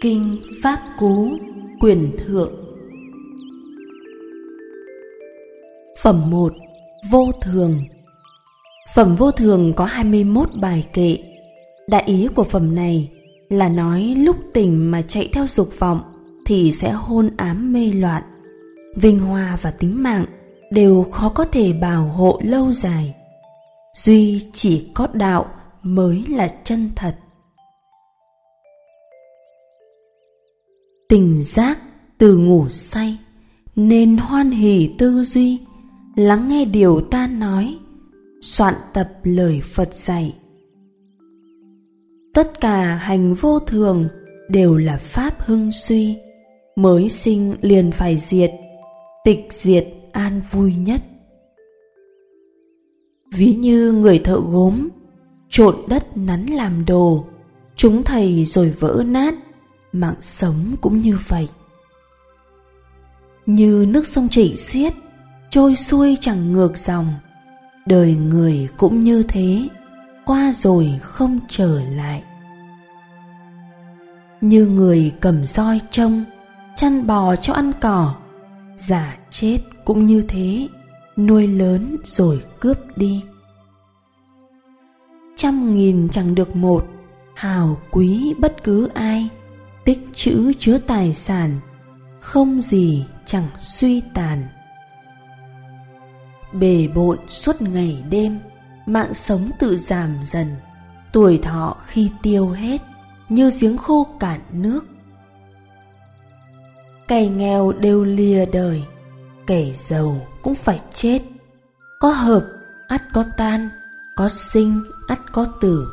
Kinh Pháp Cú Quyền Thượng. Phẩm 1. Vô Thường. Phẩm Vô Thường có 21 bài kệ. Đại ý của phẩm này là nói lúc tỉnh mà chạy theo dục vọng thì sẽ hôn ám mê loạn. Vinh hoa và tính mạng đều khó có thể bảo hộ lâu dài. Duy chỉ có đạo mới là chân thật. Tỉnh giác từ ngủ say, nên hoan hỉ tư duy, lắng nghe điều ta nói, soạn tập lời Phật dạy. Tất cả hành vô thường đều là pháp hưng suy, mới sinh liền phải diệt, tịch diệt an vui nhất. Ví như người thợ gốm, trộn đất nắn làm đồ, chúng thầy rồi vỡ nát. Mạng sống cũng như vậy. Như nước sông chảy xiết, trôi xuôi chẳng ngược dòng, đời người cũng như thế, qua rồi không trở lại. Như người cầm roi trông, chăn bò cho ăn cỏ, già chết cũng như thế, nuôi lớn rồi cướp đi. 100.000 chẳng được một, hào quý bất cứ ai. Tích trữ chứa tài sản, không gì chẳng suy tàn. Bề bộn suốt ngày đêm, mạng sống tự giảm dần, tuổi thọ khi tiêu hết, như giếng khô cạn nước. Kẻ nghèo đều lìa đời, kẻ giàu cũng phải chết. Có hợp, ắt có tan, có sinh, ắt có tử.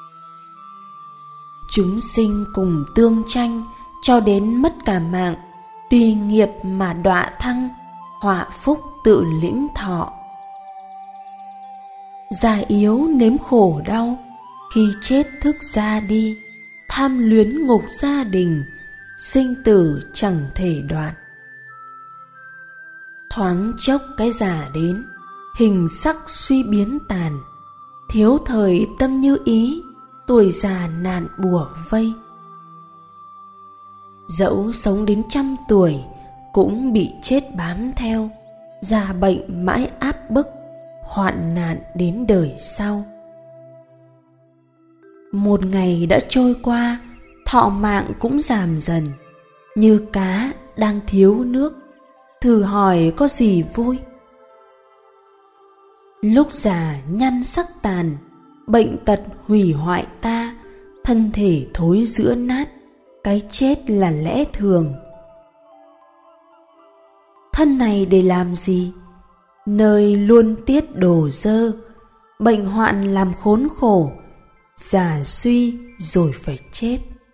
Chúng sinh cùng tương tranh, cho đến mất cả mạng, tùy nghiệp mà đọa thăng, họa phúc tự lĩnh thọ. Già yếu nếm khổ đau, khi chết thức ra đi, tham luyến ngục gia đình, sinh tử chẳng thể đoạn. Thoáng chốc cái già đến, hình sắc suy biến tàn, thiếu thời tâm như ý, tuổi già nạn bủa vây. Dẫu sống đến 100 tuổi cũng bị chết bám theo, già bệnh mãi áp bức, hoạn nạn đến đời sau. Một ngày đã trôi qua, thọ mạng cũng giảm dần, như cá đang thiếu nước, thử hỏi có gì vui. Lúc già nhăn sắc tàn, bệnh tật hủy hoại ta, thân thể thối rữa nát, cái chết là lẽ thường. Thân này để làm gì? Nơi luôn tiết đồ dơ, bệnh hoạn làm khốn khổ, già suy rồi phải chết.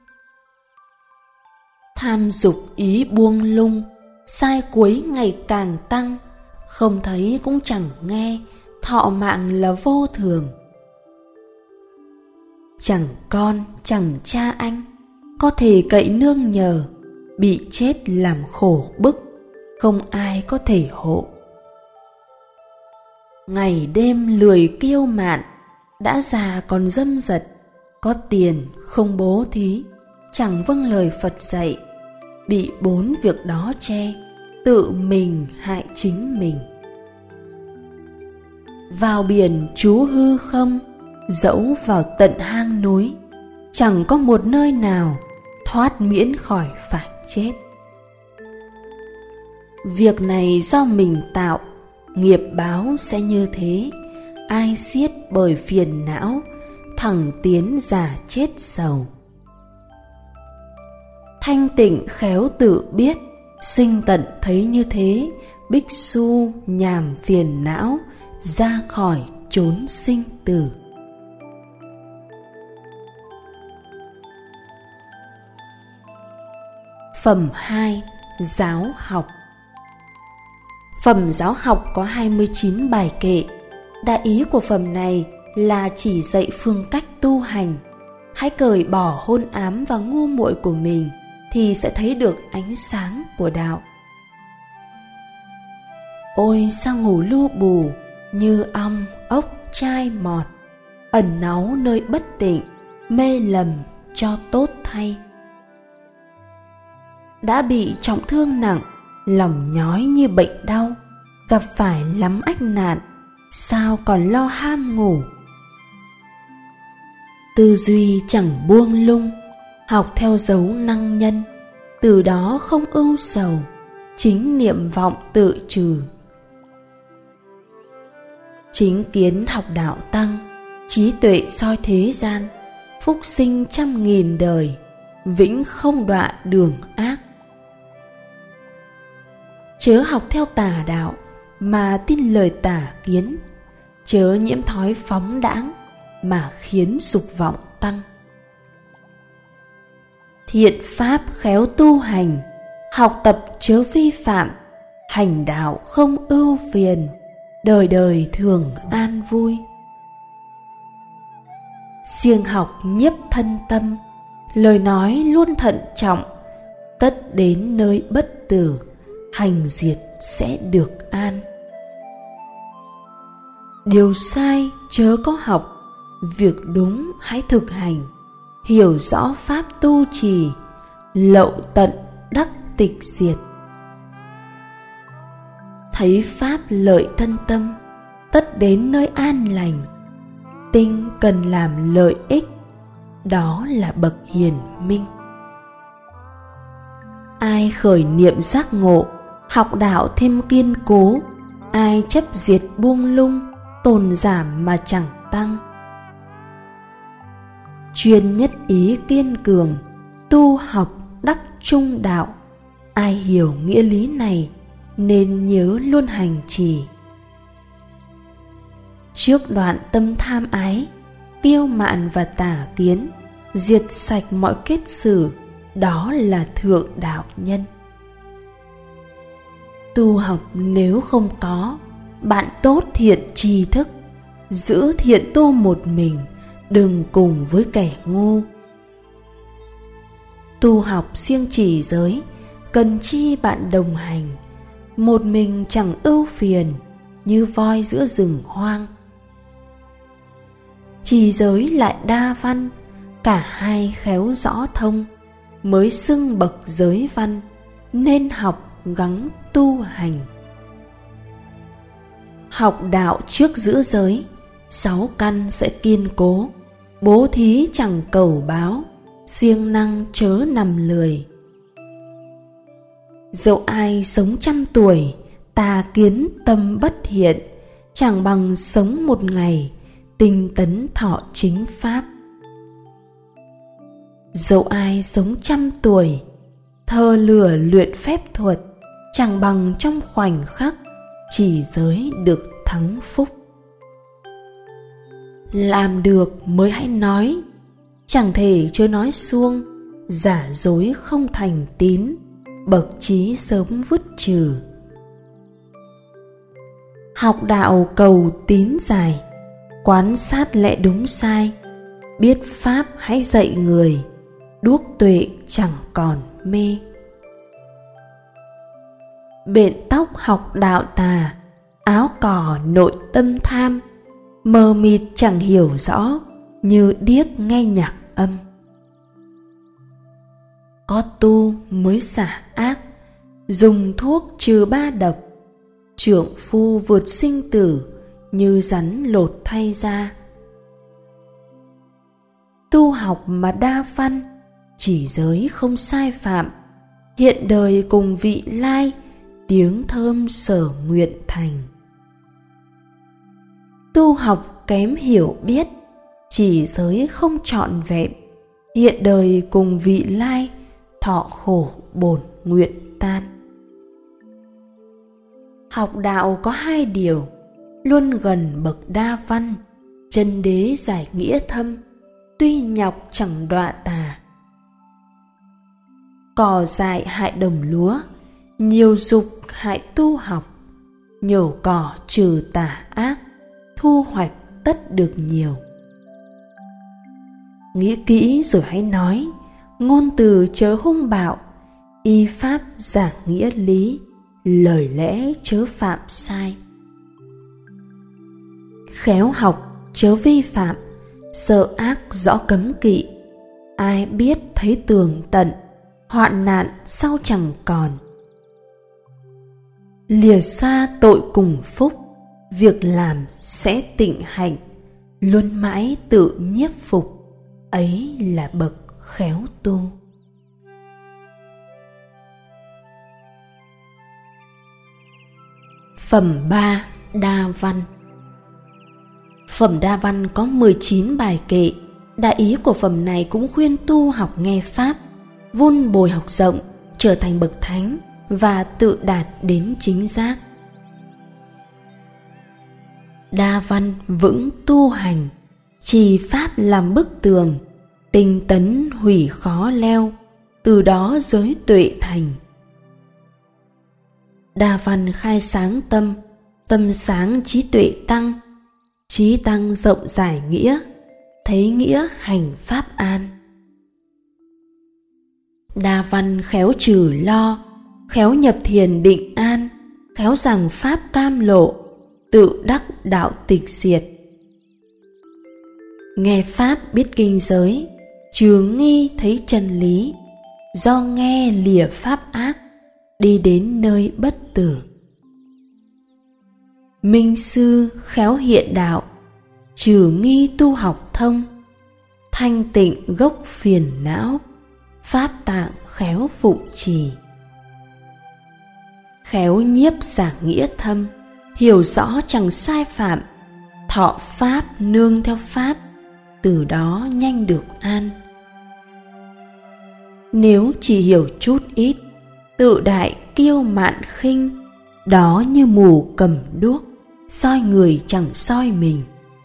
Tham dục ý buông lung, sai quấy ngày càng tăng, không thấy cũng chẳng nghe, thọ mạng là vô thường. Chẳng con, chẳng cha anh, có thể cậy nương nhờ, bị chết làm khổ bức, không ai có thể hộ. Ngày đêm lười kiêu mạn, đã già còn dâm dật, có tiền không bố thí, chẳng vâng lời Phật dạy, bị 4 việc đó che, tự mình hại chính mình. Vào biển trú hư không, dẫu vào tận hang núi, chẳng có một nơi nào thoát miễn khỏi phải chết. Việc này do mình tạo, nghiệp báo sẽ như thế, ai xiết bởi phiền não, thẳng tiến già chết sầu. Thanh tịnh khéo tự biết, sinh tận thấy như thế, bích su nhàm phiền não, ra khỏi chốn sinh tử. Phẩm 2. Giáo học. Phẩm giáo học có 29 bài kệ. Đại ý của phẩm này là chỉ dạy phương cách tu hành. Hãy cởi bỏ hôn ám và ngu muội của mình thì sẽ thấy được ánh sáng của đạo. Ôi sao ngủ lu bù, như ong ốc chai mọt, ẩn náu nơi bất tịnh, mê lầm cho tốt thay. đã bị trọng thương nặng, lòng nhói như bệnh đau, gặp phải lắm ách nạn, sao còn lo ham ngủ. Tư duy chẳng buông lung, học theo dấu năng nhân, từ đó không ưu sầu, chính niệm vọng tự trừ. Chính kiến học đạo tăng, trí tuệ soi thế gian, phúc sinh trăm nghìn đời, vĩnh không đọa đường ác. Chớ học theo tà đạo mà tin lời tà kiến, chớ nhiễm thói phóng đãng mà khiến dục vọng tăng. Thiện pháp khéo tu hành, học tập chớ vi phạm, hành đạo không ưu phiền, đời đời thường an vui. Siêng học nhiếp thân tâm, lời nói luôn thận trọng, tất đến nơi bất tử, hành diệt sẽ được an. Điều sai chớ có học, việc đúng hãy thực hành, hiểu rõ pháp tu trì, lậu tận đắc tịch diệt. Thấy pháp lợi thân tâm, tất đến nơi an lành, tinh cần làm lợi ích, đó là bậc hiền minh. Ai khởi niệm giác ngộ, học đạo thêm kiên cố, ai chấp diệt buông lung, tồn giảm mà chẳng tăng. Chuyên nhất ý kiên cường, tu học đắc trung đạo, ai hiểu nghĩa lý này nên nhớ luôn hành trì. Trước đoạn tâm tham ái, kiêu mạn và tà kiến, diệt sạch mọi kết xử, đó là thượng đạo nhân. Tu học nếu không có, bạn tốt thiện tri thức, giữ thiện tu một mình, đừng cùng với kẻ ngu. Tu học siêng trì giới, cần chi bạn đồng hành, một mình chẳng ưu phiền, như voi giữa rừng hoang. Trì giới lại đa văn, cả hai khéo rõ thông, mới xưng bậc giới văn, nên học gắng tu hành. Học đạo trước giữ giới, 6 căn sẽ kiên cố, bố thí chẳng cầu báo, siêng năng chớ nằm lười. Dẫu ai sống 100 tuổi, tà kiến tâm bất hiện, chẳng bằng sống một ngày, tinh tấn thọ chính pháp. Dẫu ai sống 100 tuổi, thờ lửa luyện phép thuật, chẳng bằng trong khoảnh khắc, chỉ giới được thắng phúc. Làm được mới hãy nói, chẳng thể chớ nói suông, giả dối không thành tín, bậc trí sớm vứt trừ. Học đạo cầu tín dài, quán sát lẽ đúng sai, biết pháp hãy dạy người, đuốc tuệ chẳng còn mê. Bện tóc học đạo tà, áo cỏ nội tâm tham, mờ mịt chẳng hiểu rõ, như điếc nghe nhạc âm. Có tu mới xả ác, dùng thuốc trừ 3 độc, trượng phu vượt sinh tử, như rắn lột thay da. Tu học mà đa văn, chỉ giới không sai phạm, hiện đời cùng vị lai, tiếng thơm sở nguyện thành. Tu học kém hiểu biết, chỉ giới không trọn vẹn, hiện đời cùng vị lai, thọ khổ bổn nguyện tan. Học đạo có 2 điều, luôn gần bậc đa văn, chân đế giải nghĩa thâm, tuy nhọc chẳng đọa tà. Cỏ dại hại đồng lúa, nhiều dục hại tu học, nhổ cỏ trừ tà ác, thu hoạch tất được nhiều. Nghĩ kỹ rồi hãy nói, ngôn từ chớ hung bạo, y pháp giảng nghĩa lý, lời lẽ chớ phạm sai. Khéo học chớ vi phạm, sợ ác rõ cấm kỵ, ai biết thấy tường tận, hoạn nạn sau chẳng còn. Lìa xa tội cùng phúc, việc làm sẽ tịnh hạnh, luôn mãi tự nhiếp phục, ấy là bậc khéo tu. Phẩm 3. Đa Văn. Phẩm Đa Văn có 19 bài kệ. Đại ý của phẩm này cũng khuyên tu học nghe Pháp, vun bồi học rộng, trở thành bậc thánh và tự đạt đến chính giác. Đa Văn vững tu hành, trì Pháp làm bức tường, tinh tấn hủy khó leo, từ đó giới tuệ thành. Đa Văn khai sáng tâm, tâm sáng trí tuệ tăng, trí tăng rộng giải nghĩa, thấy nghĩa hành Pháp an. Đa Văn khéo trừ lo, khéo nhập thiền định an, khéo giảng Pháp cam lộ, tự đắc đạo tịch diệt. Nghe Pháp biết kinh giới, trừ nghi thấy chân lý, do nghe lìa Pháp ác, đi đến nơi bất tử. Minh sư khéo hiện đạo, trừ nghi tu học thông, thanh tịnh gốc phiền não, Pháp tạng khéo phụng trì. Khéo nhiếp giảng nghĩa thâm, hiểu rõ chẳng sai phạm, thọ Pháp nương theo Pháp, từ đó nhanh được an. Nếu chỉ hiểu chút ít, tự đại kiêu mạn khinh, đó như mù cầm đuốc, soi người chẳng soi mình.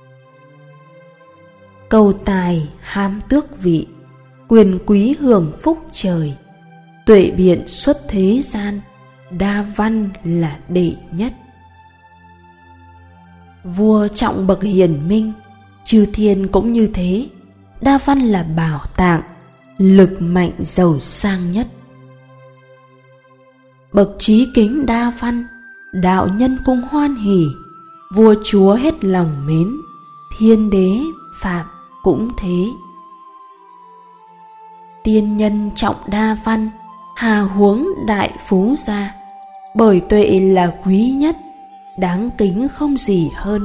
Cầu tài ham tước vị, quyền quý hưởng phúc trời, tuệ biện xuất thế gian, Đa Văn là đệ nhất. Vua trọng bậc hiền minh, chư thiên cũng như thế, Đa Văn là bảo tạng, lực mạnh giàu sang nhất. Bậc trí kính Đa Văn, đạo nhân cùng hoan hỉ, vua chúa hết lòng mến, thiên đế phạm cũng thế. Tiên nhân trọng Đa Văn, hà huống đại phú gia, bởi tuệ là quý nhất, đáng kính không gì hơn.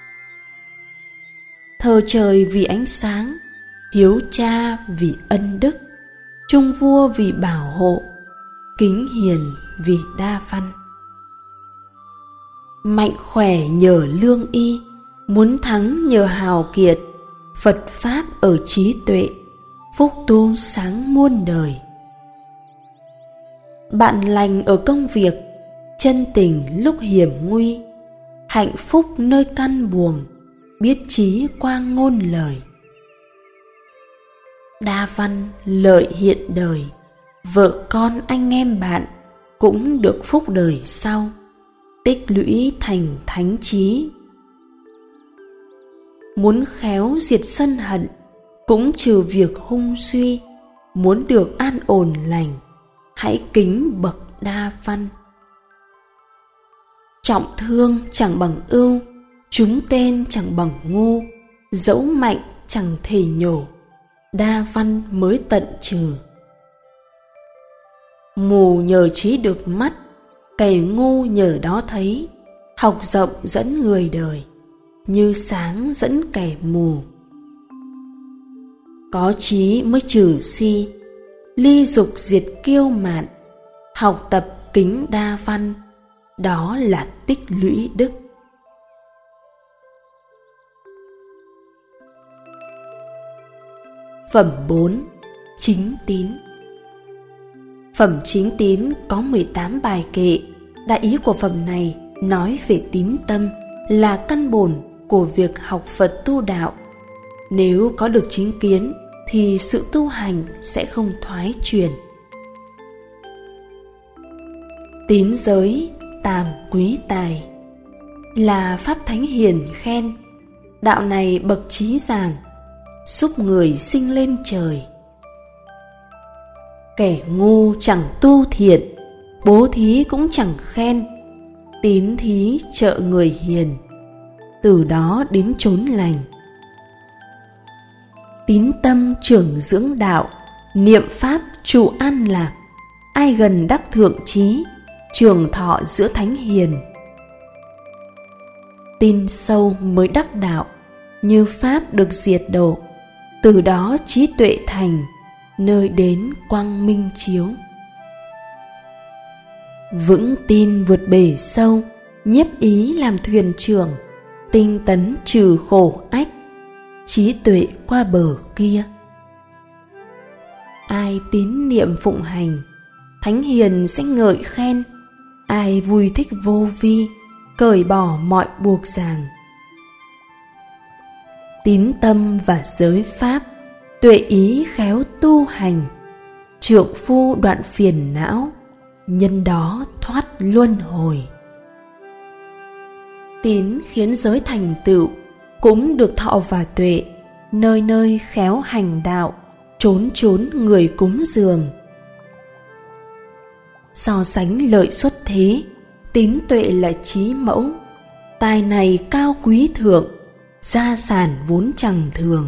Thờ trời vì ánh sáng, hiếu cha vì ân đức, trung vua vì bảo hộ, kính hiền vì Đa Văn. Mạnh khỏe nhờ lương y, muốn thắng nhờ hào kiệt, Phật Pháp ở trí tuệ, phúc tu sáng muôn đời. Bạn lành ở công việc, chân tình lúc hiểm nguy, hạnh phúc nơi căn buồng, biết trí qua ngôn lời. Đa Văn lợi hiện đời, vợ con anh em bạn cũng được phúc đời sau, tích lũy thành thánh trí. Muốn khéo diệt sân hận, cũng trừ việc hung suy, muốn được an ổn lành, hãy kính bậc Đa Văn. Trọng thương chẳng bằng ưu, trúng tên chẳng bằng ngu, dẫu mạnh chẳng thể nhổ, Đa Văn mới tận trừ. Mù nhờ trí được mắt, kẻ ngu nhờ đó thấy, học rộng dẫn người đời, như sáng dẫn kẻ mù. Có trí mới trừ si, ly dục diệt kiêu mạn, học tập kính Đa Văn, đó là tích lũy đức. Phẩm 4. Chính tín. Phẩm chính tín có 18 bài kệ. Đại ý của phẩm này nói về tín tâm là căn bổn của việc học Phật tu đạo. Nếu có được chính kiến thì sự tu hành sẽ không thoái chuyển. Tín giới tàm quý tài là pháp thánh hiền khen, đạo này bậc trí giảng, giúp người sinh lên trời. Kẻ ngu chẳng tu thiện, bố thí cũng chẳng khen, tín thí trợ người hiền, từ đó đến chốn lành. Tín tâm trưởng dưỡng đạo, Niệm pháp trụ an lạc, ai gần đắc thượng trí, trường thọ giữa thánh hiền. Tin sâu mới đắc đạo, như pháp được diệt độ, từ đó trí tuệ thành, nơi đến quang minh chiếu. Vững tin vượt bể sâu, nhiếp ý làm thuyền trưởng, tinh tấn trừ khổ ách, trí tuệ qua bờ kia. Ai tín niệm phụng hành, thánh hiền sẽ ngợi khen, ai vui thích vô vi, cởi bỏ mọi buộc ràng. Tín tâm và giới pháp, tuệ ý khéo tu hành, trượng phu đoạn phiền não, nhân đó thoát luân hồi. Tín khiến giới thành tựu, cũng được thọ và tuệ, nơi nơi khéo hành đạo, chốn chốn người cúng dường. So sánh lợi xuất thế, tín tuệ là chí mẫu, tài này cao quý thượng, gia sản vốn chẳng thường.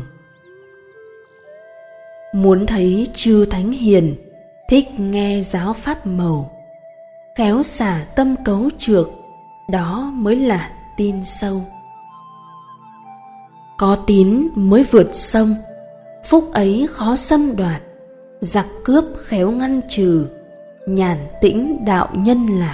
Muốn thấy chư thánh hiền, thích nghe giáo pháp màu, khéo xả tâm cấu trược, đó mới là tin sâu. Có tín mới vượt sông, phúc ấy khó xâm đoạt, giặc cướp khéo ngăn trừ, nhàn tĩnh đạo nhân lạc.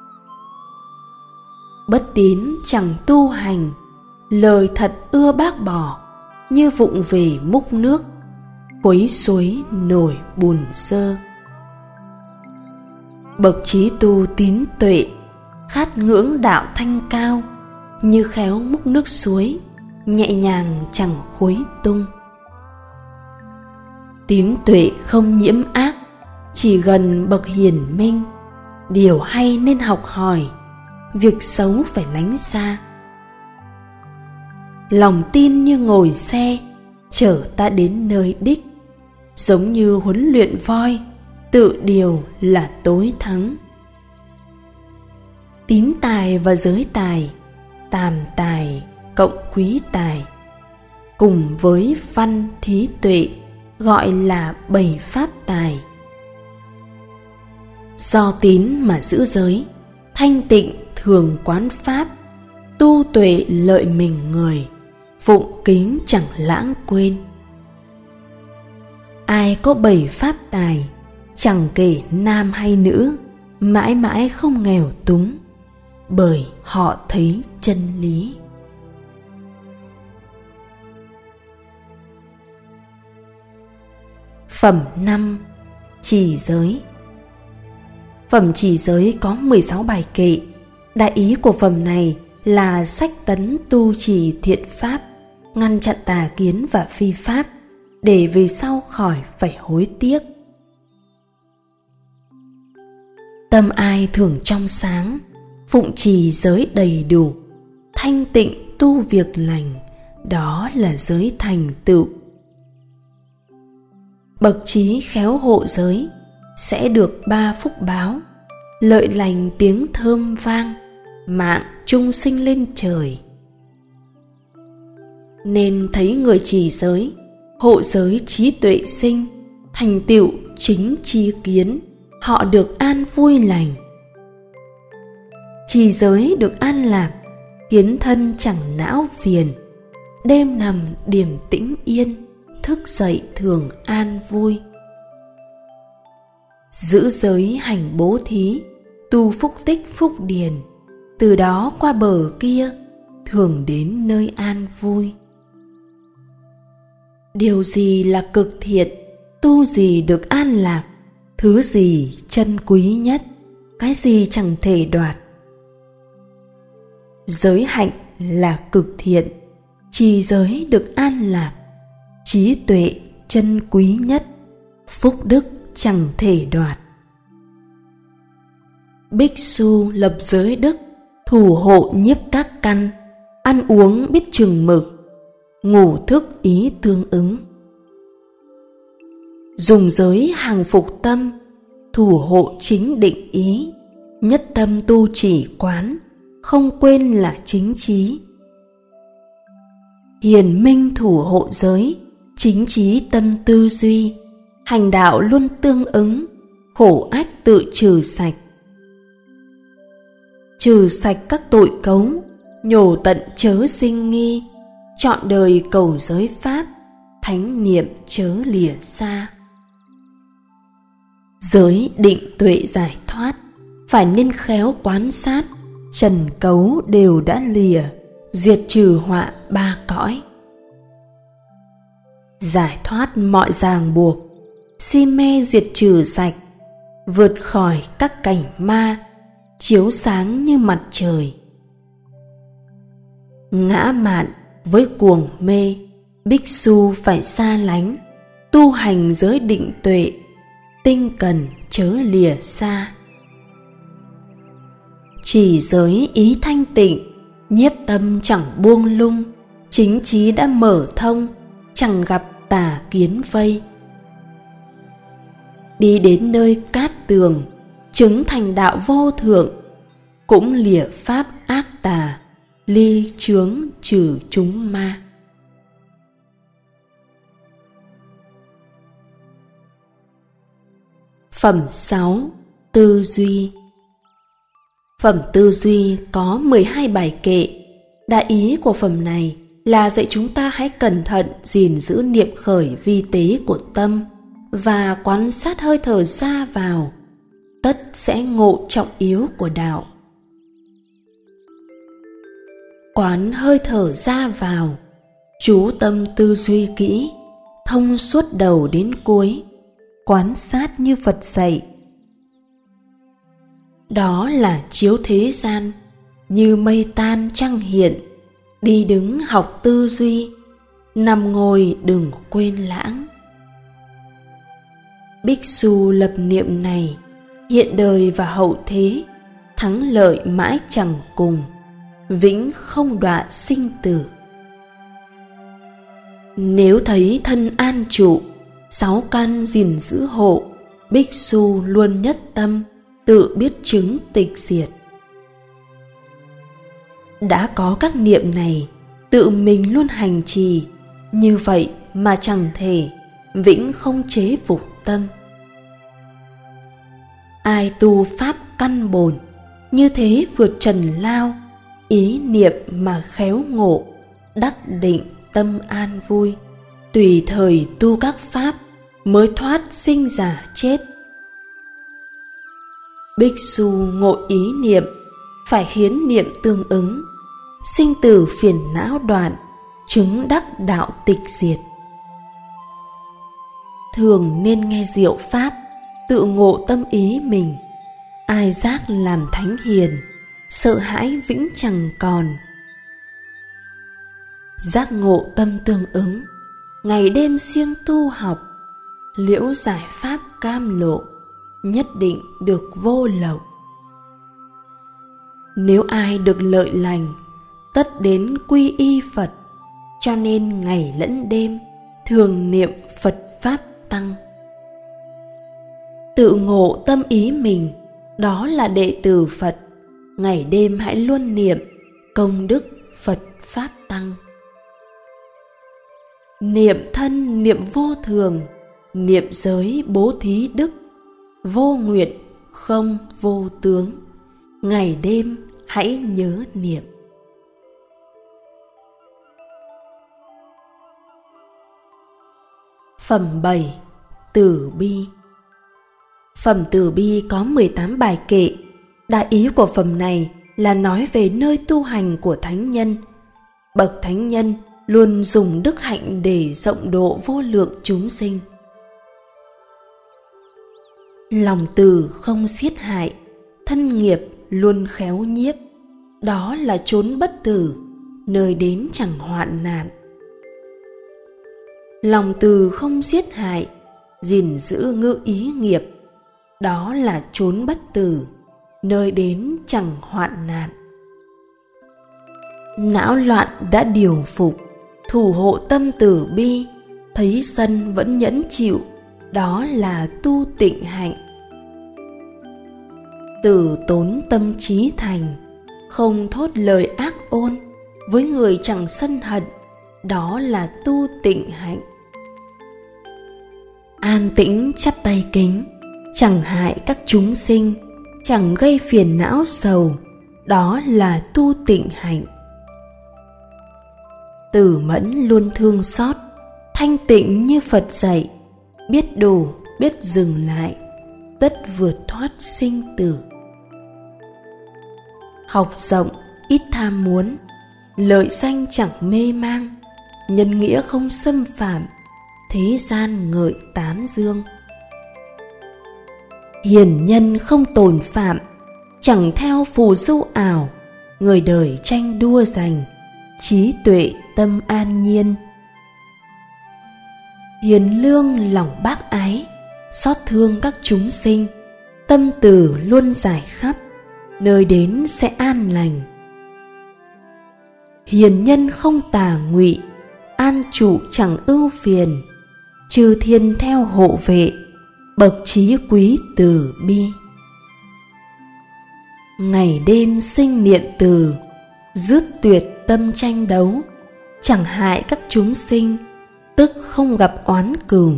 Bất tín chẳng tu hành, lời thật ưa bác bỏ, như vụng về múc nước, quấy suối nổi bùn dơ. Bậc trí tu tín tuệ, khát ngưỡng đạo thanh cao, như khéo múc nước suối, nhẹ nhàng chẳng khuấy tung. Tín tuệ không nhiễm ác, chỉ gần bậc hiền minh, điều hay nên học hỏi, việc xấu phải lánh xa. Lòng tin như ngồi xe, chở ta đến nơi đích, giống như huấn luyện voi, tự điều là tối thắng. Tín tài và giới tài, tàm tài cộng quý tài, cùng với văn thí tuệ, gọi là bảy pháp tài. Do tín mà giữ giới, thanh tịnh thường quán pháp, tu tuệ lợi mình người, phụng kính chẳng lãng quên. Ai có bảy pháp tài, chẳng kể nam hay nữ, mãi mãi không nghèo túng, bởi họ thấy chân lý. Phẩm 5. Trì giới. Phẩm trì giới có 16 bài kệ. Đại ý của phẩm này là sách tấn tu trì thiện pháp, ngăn chặn tà kiến và phi pháp, để về sau khỏi phải hối tiếc. Tâm ai thường trong sáng, phụng trì giới đầy đủ, thanh tịnh tu việc lành, đó là giới thành tựu. Bậc trí khéo hộ giới, sẽ được 3 phúc báo, lợi lành tiếng thơm vang, mạng chung sinh lên trời. Nên thấy người trì giới, hộ giới trí tuệ sinh, thành tựu chính tri kiến, họ được an vui lành. Trì giới được an lạc, khiến thân chẳng não phiền, đêm nằm điềm tĩnh yên, thức dậy thường an vui. Giữ giới hành bố thí, tu phúc tích phúc điền, từ đó qua bờ kia, thường đến nơi an vui. Điều gì là cực thiện, tu gì được an lạc, thứ gì chân quý nhất, cái gì chẳng thể đoạt. Giới hạnh là cực thiện, trì giới được an lạc, trí tuệ chân quý nhất, phúc đức chẳng thể đoạt. Bích Xu lập giới đức, thủ hộ nhiếp các căn, ăn uống biết chừng mực, ngủ thức ý tương ứng. Dùng giới hàng phục tâm, thủ hộ chính định ý, nhất tâm tu chỉ quán, không quên là chính trí. Hiền minh thủ hộ giới, chính trí tâm tư duy, hành đạo luôn tương ứng, khổ ách tự trừ sạch. Trừ sạch các tội cấu, nhổ tận chớ sinh nghi, trọn đời cầu giới pháp, thánh niệm chớ lìa xa. Giới định tuệ giải thoát, phải nên khéo quán sát, trần cấu đều đã lìa, diệt trừ họa ba cõi. Giải thoát mọi ràng buộc, si mê diệt trừ sạch, vượt khỏi các cảnh ma, chiếu sáng như mặt trời. Ngã mạn với cuồng mê, bích xu phải xa lánh, tu hành giới định tuệ, tinh cần chớ lìa xa. Chỉ giới ý thanh tịnh, nhiếp tâm chẳng buông lung, chính trí đã mở thông, chẳng gặp tà kiến vây. Đi đến nơi cát tường, chứng thành đạo vô thượng, cũng lìa pháp ác tà, ly chướng trừ chúng ma. Phẩm 6. Tư duy. Phẩm tư duy có 12 bài kệ. Đại ý của phẩm này là dạy chúng ta hãy cẩn thận gìn giữ niệm khởi vi tế của tâm và quan sát hơi thở ra vào, tất sẽ ngộ trọng yếu của đạo. Quán hơi thở ra vào, chú tâm tư duy kỹ, thông suốt đầu đến cuối, quan sát như Phật dạy. Đó là chiếu thế gian, như mây tan trăng hiện, đi đứng học tư duy, nằm ngồi đừng quên lãng. Bích xu lập niệm này, hiện đời và hậu thế, thắng lợi mãi chẳng cùng, vĩnh không đọa sinh tử. Nếu thấy thân an trụ, 6 căn gìn giữ hộ, bích xu luôn nhất tâm, tự biết chứng tịch diệt. Đã có các niệm này, tự mình luôn hành trì, như vậy mà chẳng thể vĩnh không chế phục tâm. Ai tu pháp căn bổn, như thế vượt trần lao, ý niệm mà khéo ngộ, đắc định tâm an vui, tùy thời tu các pháp mới thoát sinh già chết. Bích xu ngộ ý niệm, phải khiến niệm tương ứng, sinh tử phiền não đoạn, chứng đắc đạo tịch diệt. Thường nên nghe diệu pháp, tự ngộ tâm ý mình, ai giác làm thánh hiền, sợ hãi vĩnh chẳng còn. Giác ngộ tâm tương ứng, ngày đêm siêng tu học, liễu giải pháp cam lộ, nhất định được vô lậu. Nếu ai được lợi lành, tất đến quy y Phật, cho nên ngày lẫn đêm thường niệm Phật pháp tăng. Tự ngộ tâm ý mình, đó là đệ tử Phật, ngày đêm hãy luôn niệm công đức Phật pháp tăng. Niệm thân niệm vô thường, niệm giới bố thí đức, vô nguyện không vô tướng, ngày đêm hãy nhớ niệm. Phẩm 7. Từ bi. Phẩm từ bi có 18 bài kệ. Đại ý của phẩm này là nói về nơi tu hành của thánh nhân. Bậc thánh nhân luôn dùng đức hạnh để rộng độ vô lượng chúng sinh. Lòng từ không giết hại, thân nghiệp luôn khéo nhiếp, đó là chốn bất tử, nơi đến chẳng hoạn nạn. Lòng từ không giết hại, gìn giữ ngữ ý nghiệp, đó là chốn bất tử, nơi đến chẳng hoạn nạn. Não loạn đã điều phục, thủ hộ tâm từ bi, thấy sân vẫn nhẫn chịu, đó là tu tịnh hạnh. Từ tốn tâm trí thành, không thốt lời ác ôn, với người chẳng sân hận, đó là tu tịnh hạnh. An tĩnh chắp tay kính, chẳng hại các chúng sinh, chẳng gây phiền não sầu, đó là tu tịnh hạnh. Tử mẫn luôn thương xót, thanh tịnh như Phật dạy, biết đủ, biết dừng lại, tất vượt thoát sinh tử. Học rộng, ít tham muốn, lợi danh chẳng mê mang, nhân nghĩa không xâm phạm, thế gian ngợi tán dương. Hiền nhân không tồn phạm, chẳng theo phù du ảo, người đời tranh đua giành, trí tuệ tâm an nhiên. Hiền lương lòng bác ái, xót thương các chúng sinh, tâm từ luôn rải khắp, nơi đến sẽ an lành. Hiền nhân không tà ngụy, an trụ chẳng ưu phiền, chư thiên theo hộ vệ, bậc trí quý từ bi. Ngày đêm sinh niệm từ, dứt tuyệt tâm tranh đấu, chẳng hại các chúng sinh, tức không gặp oán cừu.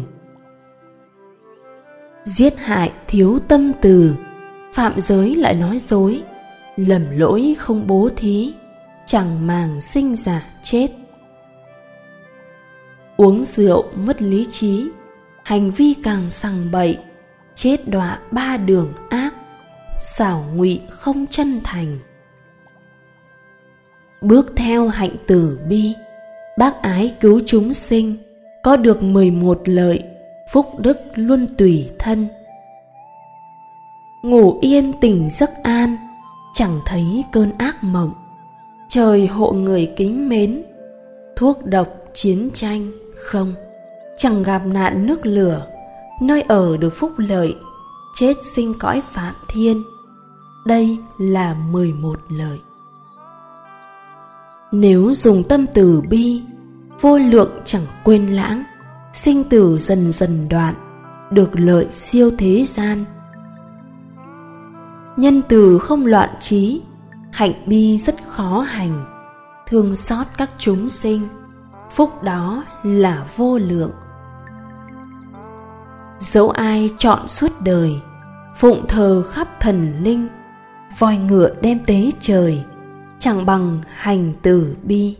Giết hại thiếu tâm từ, phạm giới lại nói dối, lầm lỗi không bố thí, chẳng màng sinh giả chết. Uống rượu mất lý trí, hành vi càng sằng bậy, chết đọa ba đường ác, xảo ngụy không chân thành. Bước theo hạnh từ bi, bác ái cứu chúng sinh, có được 11 lợi, phúc đức luôn tùy thân. Ngủ yên tỉnh giấc an, chẳng thấy cơn ác mộng, trời hộ người kính mến, thuốc độc chiến tranh không, chẳng gặp nạn nước lửa, nơi ở được phúc lợi, chết sinh cõi phạm thiên. Đây là 11 lợi. Nếu dùng tâm từ bi, vô lượng chẳng quên lãng, sinh tử dần dần đoạn, được lợi siêu thế gian. Nhân từ không loạn trí, hạnh bi rất khó hành, thương xót các chúng sinh, phúc đó là vô lượng. Dẫu ai chọn suốt đời, phụng thờ khắp thần linh, voi ngựa đem tế trời, chẳng bằng hành từ bi.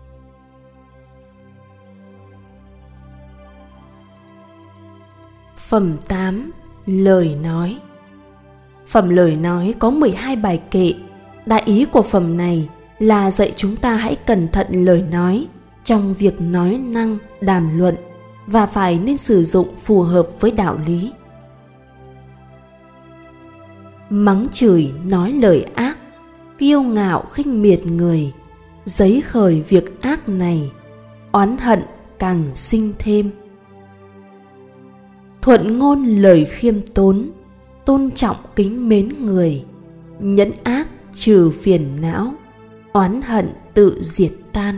Phẩm 8. Lời nói. Phẩm lời nói có 12 bài kệ. Đại ý của phẩm này là dạy chúng ta hãy cẩn thận lời nói trong việc nói năng, đàm luận, và phải nên sử dụng phù hợp với đạo lý. Mắng chửi nói lời ác, kiêu ngạo khinh miệt người, giấy khởi việc ác này, oán hận càng sinh thêm. Thuận ngôn lời khiêm tốn, tôn trọng kính mến người, nhẫn ác trừ phiền não, oán hận tự diệt tan.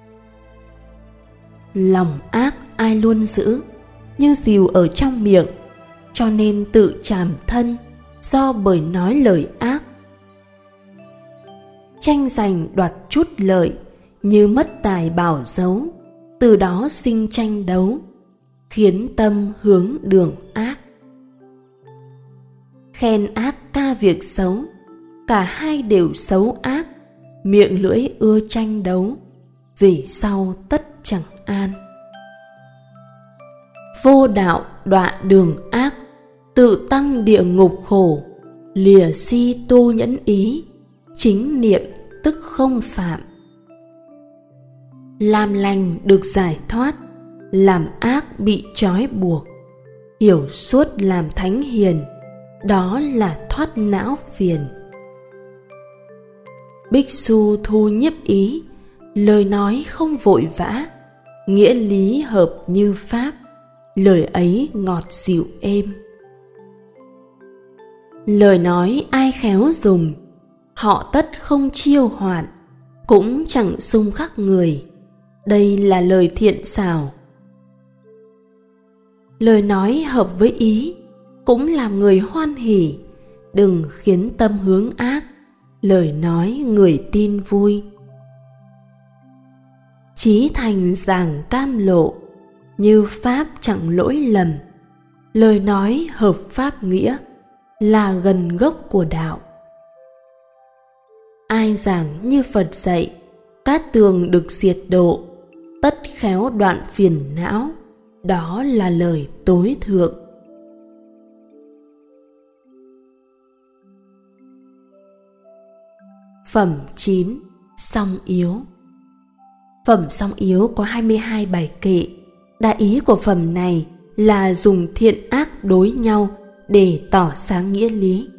Lòng ác ai luôn giữ, như rìu ở trong miệng, cho nên tự trảm thân, do bởi nói lời ác. Tranh giành đoạt chút lợi, như mất tài bảo dấu, từ đó sinh tranh đấu, khiến tâm hướng đường ác. Khen ác ca việc xấu, cả hai đều xấu ác, miệng lưỡi ưa tranh đấu, về sau tất chẳng an. Vô đạo đọa đường ác, tự tăng địa ngục khổ, lìa si tu nhẫn ý, chính niệm tức không phạm. Làm lành được giải thoát, làm ác bị trói buộc, hiểu suốt làm thánh hiền, đó là thoát não phiền. Bích Xu thu nhiếp ý, lời nói không vội vã, nghĩa lý hợp như pháp, lời ấy ngọt dịu êm. Lời nói ai khéo dùng, họ tất không chiêu hoạn, cũng chẳng xung khắc người, đây là lời thiện xảo. Lời nói hợp với ý, cũng làm người hoan hỉ, đừng khiến tâm hướng ác, lời nói người tin vui. Chí thành giảng cam lộ, như pháp chẳng lỗi lầm, lời nói hợp pháp nghĩa, là gần gốc của đạo. Ai giảng như Phật dạy, cát tường được diệt độ, tất khéo đoạn phiền não, đó là lời tối thượng. Phẩm 9. Song yếu. Phẩm song yếu có 22 bài kệ. Đại ý của phẩm này là dùng thiện ác đối nhau để tỏ sáng nghĩa lý.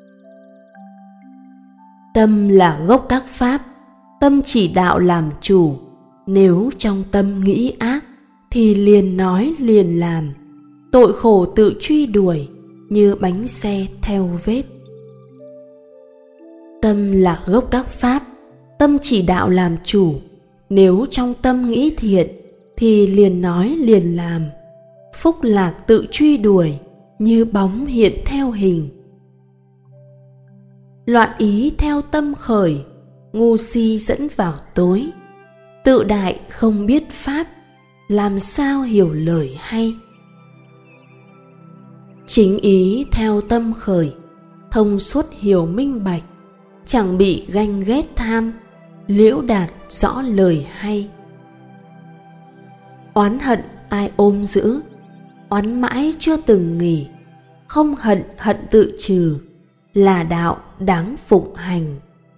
Tâm là gốc các pháp, tâm chỉ đạo làm chủ. Nếu trong tâm nghĩ ác thì liền nói liền làm, tội khổ tự truy đuổi như bánh xe theo vết. Tâm là gốc các pháp, tâm chỉ đạo làm chủ. Nếu trong tâm nghĩ thiện thì liền nói liền làm, phúc lạc tự truy đuổi như bóng hiện theo hình. Loạn ý theo tâm khởi, ngu si dẫn vào tối. Tự đại không biết pháp, làm sao hiểu lời hay. Chính ý theo tâm khởi, thông suốt hiểu minh bạch, chẳng bị ganh ghét tham, liễu đạt rõ lời hay. Oán hận ai ôm giữ, oán mãi chưa từng nghỉ, không hận hận tự trừ, là đạo đáng phụng hành.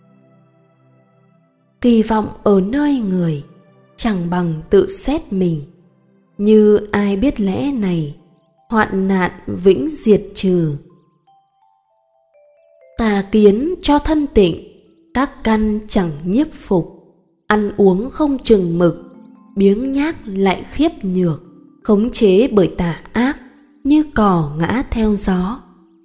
Kỳ vọng ở nơi người, chẳng bằng tự xét mình. Như ai biết lẽ này, hoạn nạn vĩnh diệt trừ. Tà kiến cho thân tịnh, các căn chẳng nhiếp phục. Ăn uống không chừng mực, biếng nhác lại khiếp nhược. Khống chế bởi tà ác, như cỏ ngã theo gió.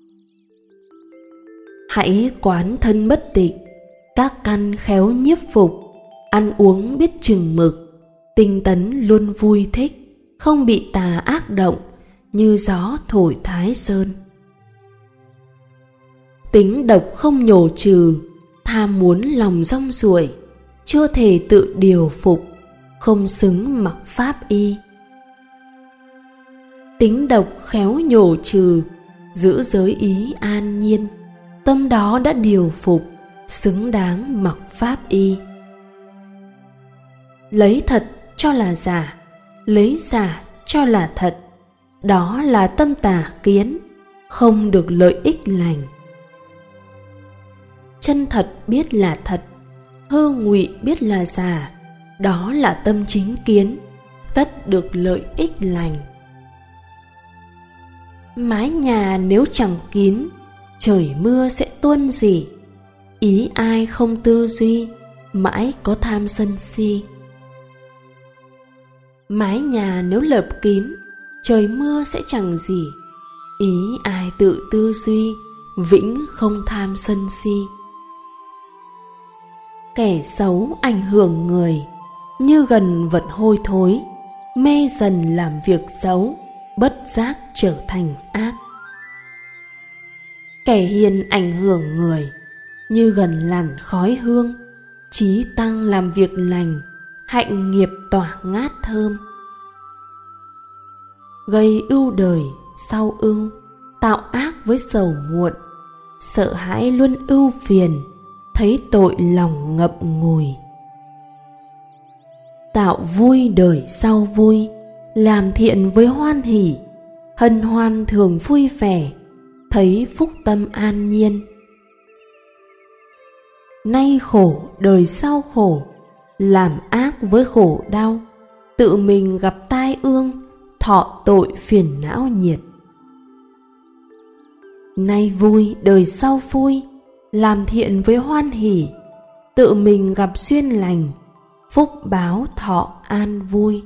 Hãy quán thân bất tịnh, các căn khéo nhiếp phục. Ăn uống biết chừng mực, tinh tấn luôn vui thích, không bị tà ác động, như gió thổi Thái Sơn. Tính độc không nhổ trừ, tham muốn lòng rong ruổi, chưa thể tự điều phục, không xứng mặc pháp y. Tính độc khéo nhổ trừ, giữ giới ý an nhiên, tâm đó đã điều phục, xứng đáng mặc pháp y. Lấy thật cho là giả, lấy giả cho là thật, đó là tâm tà kiến, không được lợi ích lành. Chân thật biết là thật, hư ngụy biết là giả, đó là tâm chính kiến, tất được lợi ích lành. Mái nhà nếu chẳng kín, trời mưa sẽ tuôn rỉ. Ý ai không tư duy, mãi có tham sân si. Mái nhà nếu lợp kín, trời mưa sẽ chẳng rỉ. Ý ai tự tư duy, vĩnh không tham sân si. Kẻ xấu ảnh hưởng người, như gần vật hôi thối, mê dần làm việc xấu, bất giác trở thành ác. Kẻ hiền ảnh hưởng người, như gần làn khói hương, trí tăng làm việc lành, hạnh nghiệp tỏa ngát thơm. Gây ưu đời sau ưu, tạo ác với sầu muộn, sợ hãi luôn ưu phiền, thấy tội lòng ngậm ngùi. Tạo vui đời sau vui, làm thiện với hoan hỷ, hân hoan thường vui vẻ, thấy phúc tâm an nhiên. Nay khổ đời sau khổ, làm ác với khổ đau, tự mình gặp tai ương, thọ tội phiền não nhiệt. Nay vui đời sau vui, làm thiện với hoan hỷ, tự mình gặp duyên lành, phúc báo thọ an vui.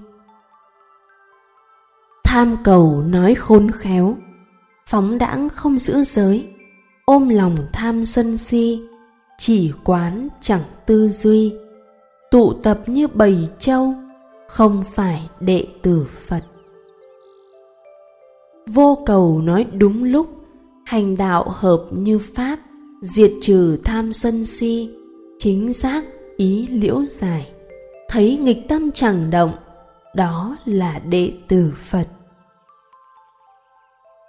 Tham cầu nói khôn khéo, phóng đãng không giữ giới, ôm lòng tham sân si, chỉ quán chẳng tư duy, tụ tập như bầy trâu, không phải đệ tử Phật. Vô cầu nói đúng lúc, hành đạo hợp như pháp, diệt trừ tham sân si, chính xác ý liễu giải, thấy nghịch tâm chẳng động, đó là đệ tử Phật.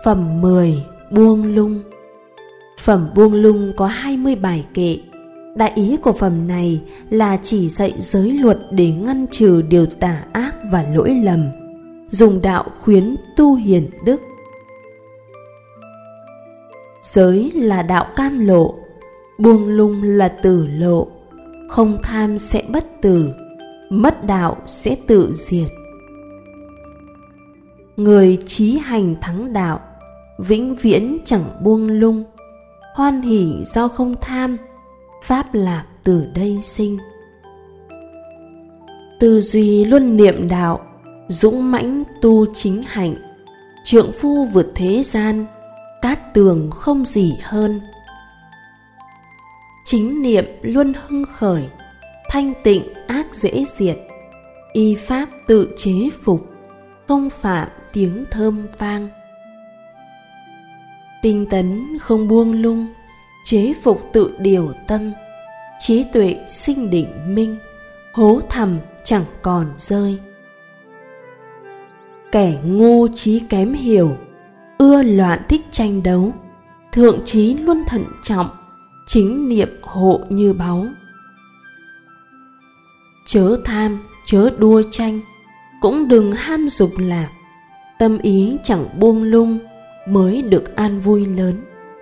Phẩm 10. Buông lung. Phẩm buông lung có 20 bài kệ. Đại ý của phẩm này là chỉ dạy giới luật để ngăn trừ điều tà ác và lỗi lầm, dùng đạo khuyến tu hiền đức. Giới là đạo cam lộ, buông lung là tử lộ. Không tham sẽ bất tử, mất đạo sẽ tự diệt. Người chí hành thắng đạo, vĩnh viễn chẳng buông lung. Hoan hỷ do không tham, pháp lạc từ đây sinh. Tư duy luôn niệm đạo, dũng mãnh tu chính hạnh. Trượng phu vượt thế gian, cát tường không gì hơn. Chính niệm luôn hưng khởi, thanh tịnh ác dễ diệt. Y pháp tự chế phục, không phạm tiếng thơm vang. Tinh tấn không buông lung, chế phục tự điều tâm. Trí tuệ sinh định minh, hố thầm chẳng còn rơi. Kẻ ngu trí kém hiểu, ưa loạn thích tranh đấu. Thượng trí luôn thận trọng, chính niệm hộ như báu. Chớ tham, chớ đua tranh, cũng đừng ham dục lạc. Tâm ý chẳng buông lung, mới được an vui lớn.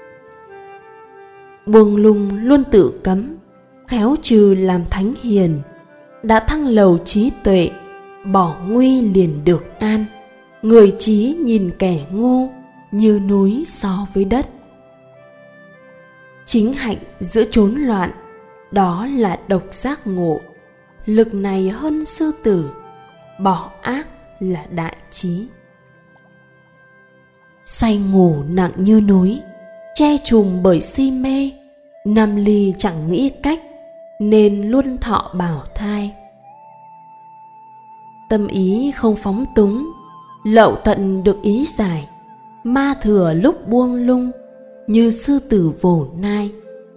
Buông lung luôn tự cấm, khéo trừ làm thánh hiền. Đã thăng lầu trí tuệ, bỏ nguy liền được an. Người trí nhìn kẻ ngu, như núi so với đất. Chính hạnh giữa chốn loạn, đó là độc giác ngộ. Lực này hơn sư tử, bỏ ác là đại trí. Say ngủ nặng như núi, che trùm bởi si mê. Năm ly chẳng nghĩ cách, nên luôn thọ bảo thai. Tâm ý không phóng túng, lậu tận được ý giải. Ma thừa lúc buông lung, như sư tử vồ nai.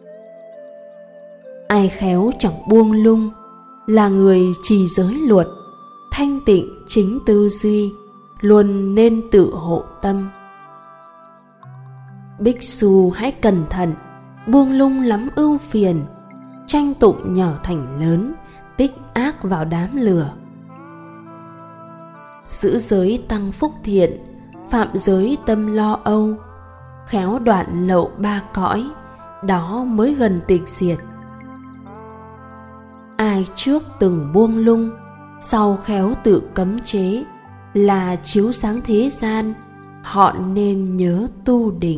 Ai khéo chẳng buông lung, là người trì giới luật. Thanh tịnh chính tư duy, luôn nên tự hộ tâm. Bích xu hãy cẩn thận, buông lung lắm ưu phiền. Tranh tụng nhỏ thành lớn, tích ác vào đám lửa. Giữ giới tăng phúc thiện, phạm giới tâm lo âu. Khéo đoạn lậu ba cõi, đó mới gần tịch diệt. Ai trước từng buông lung, sau khéo tự cấm chế. Là chiếu sáng thế gian, họ nên nhớ tu định.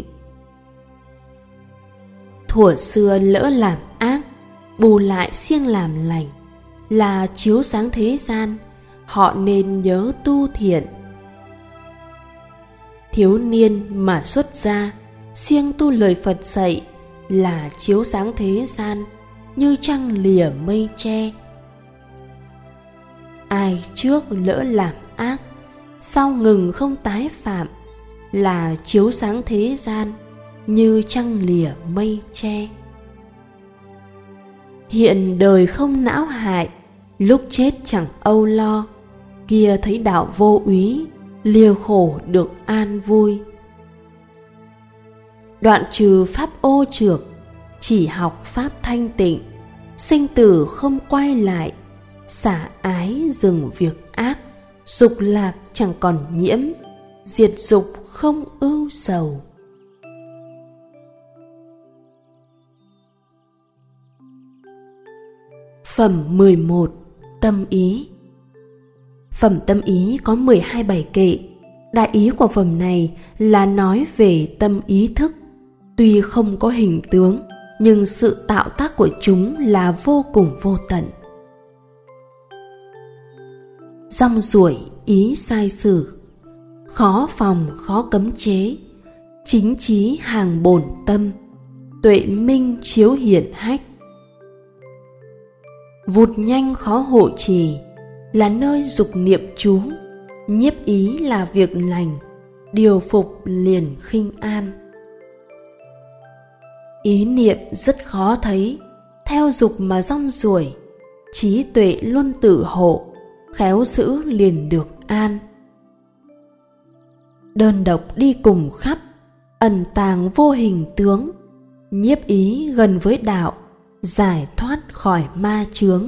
Thuở xưa lỡ làm ác, bù lại siêng làm lành. Là chiếu sáng thế gian, họ nên nhớ tu thiện. Thiếu niên mà xuất gia, siêng tu lời Phật dạy. Là chiếu sáng thế gian, như trăng lìa mây che. Ai trước lỡ làm ác, sau ngừng không tái phạm. Là chiếu sáng thế gian, như trăng lìa mây che. Hiện đời không não hại, lúc chết chẳng âu lo. Kia thấy đạo vô úy, liều khổ được an vui. Đoạn trừ pháp ô trược, chỉ học pháp thanh tịnh. Sinh tử không quay lại, xả ái dừng việc ác. Dục lạc chẳng còn nhiễm, diệt dục không ưu sầu. Phẩm 11. Tâm ý. Phẩm tâm ý có 12 bài kệ. Đại ý của phẩm này là nói về tâm ý thức. Tuy không có hình tướng, nhưng sự tạo tác của chúng là vô cùng vô tận. Rong ruổi ý sai sử, khó phòng khó cấm chế. Chính trí hàng bổn tâm, tuệ minh chiếu hiển hách. Vụt nhanh khó hộ trì, là nơi dục niệm chú. Nhiếp ý là việc lành, điều phục liền khinh an. Ý niệm rất khó thấy, theo dục mà rong ruổi. Trí tuệ luôn tự hộ, khéo giữ liền được an. đơn độc đi cùng khắp, ẩn tàng vô hình tướng, nhiếp ý gần với đạo, giải thoát khỏi ma chướng.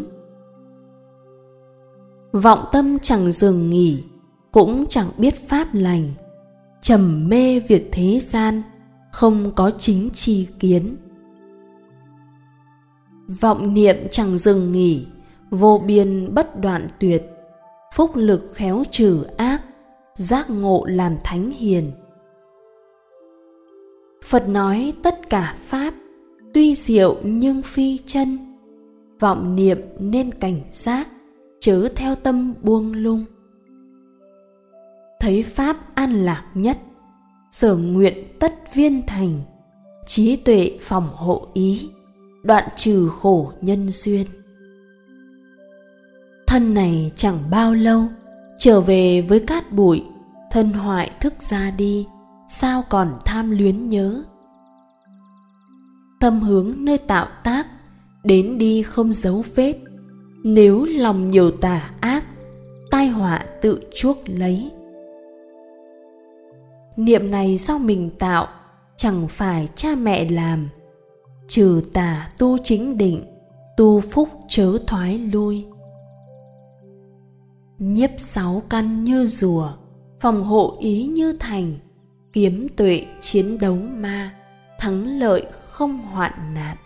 Vọng tâm chẳng dừng nghỉ, cũng chẳng biết pháp lành, trầm mê việc thế gian, không có chính tri kiến. Vọng niệm chẳng dừng nghỉ, vô biên bất đoạn tuyệt, phúc lực khéo trừ ác, giác ngộ làm thánh hiền. Phật nói tất cả pháp, tuy diệu nhưng phi chân, vọng niệm nên cảnh giác, chớ theo tâm buông lung. Thấy pháp an lạc nhất, sở nguyện tất viên thành, trí tuệ phòng hộ ý, đoạn trừ khổ nhân duyên. Thân này chẳng bao lâu, trở về với cát bụi, thân hoại thức ra đi, sao còn tham luyến nhớ. Tâm hướng nơi tạo tác, đến đi không dấu vết, nếu lòng nhiều tà ác, tai họa tự chuốc lấy. Niệm này do mình tạo, chẳng phải cha mẹ làm, trừ tà tu chính định, tu phúc chớ thoái lui. Nhiếp sáu căn như rùa, phòng hộ ý như thành, kiếm tuệ chiến đấu ma, thắng lợi không hoạn nạn.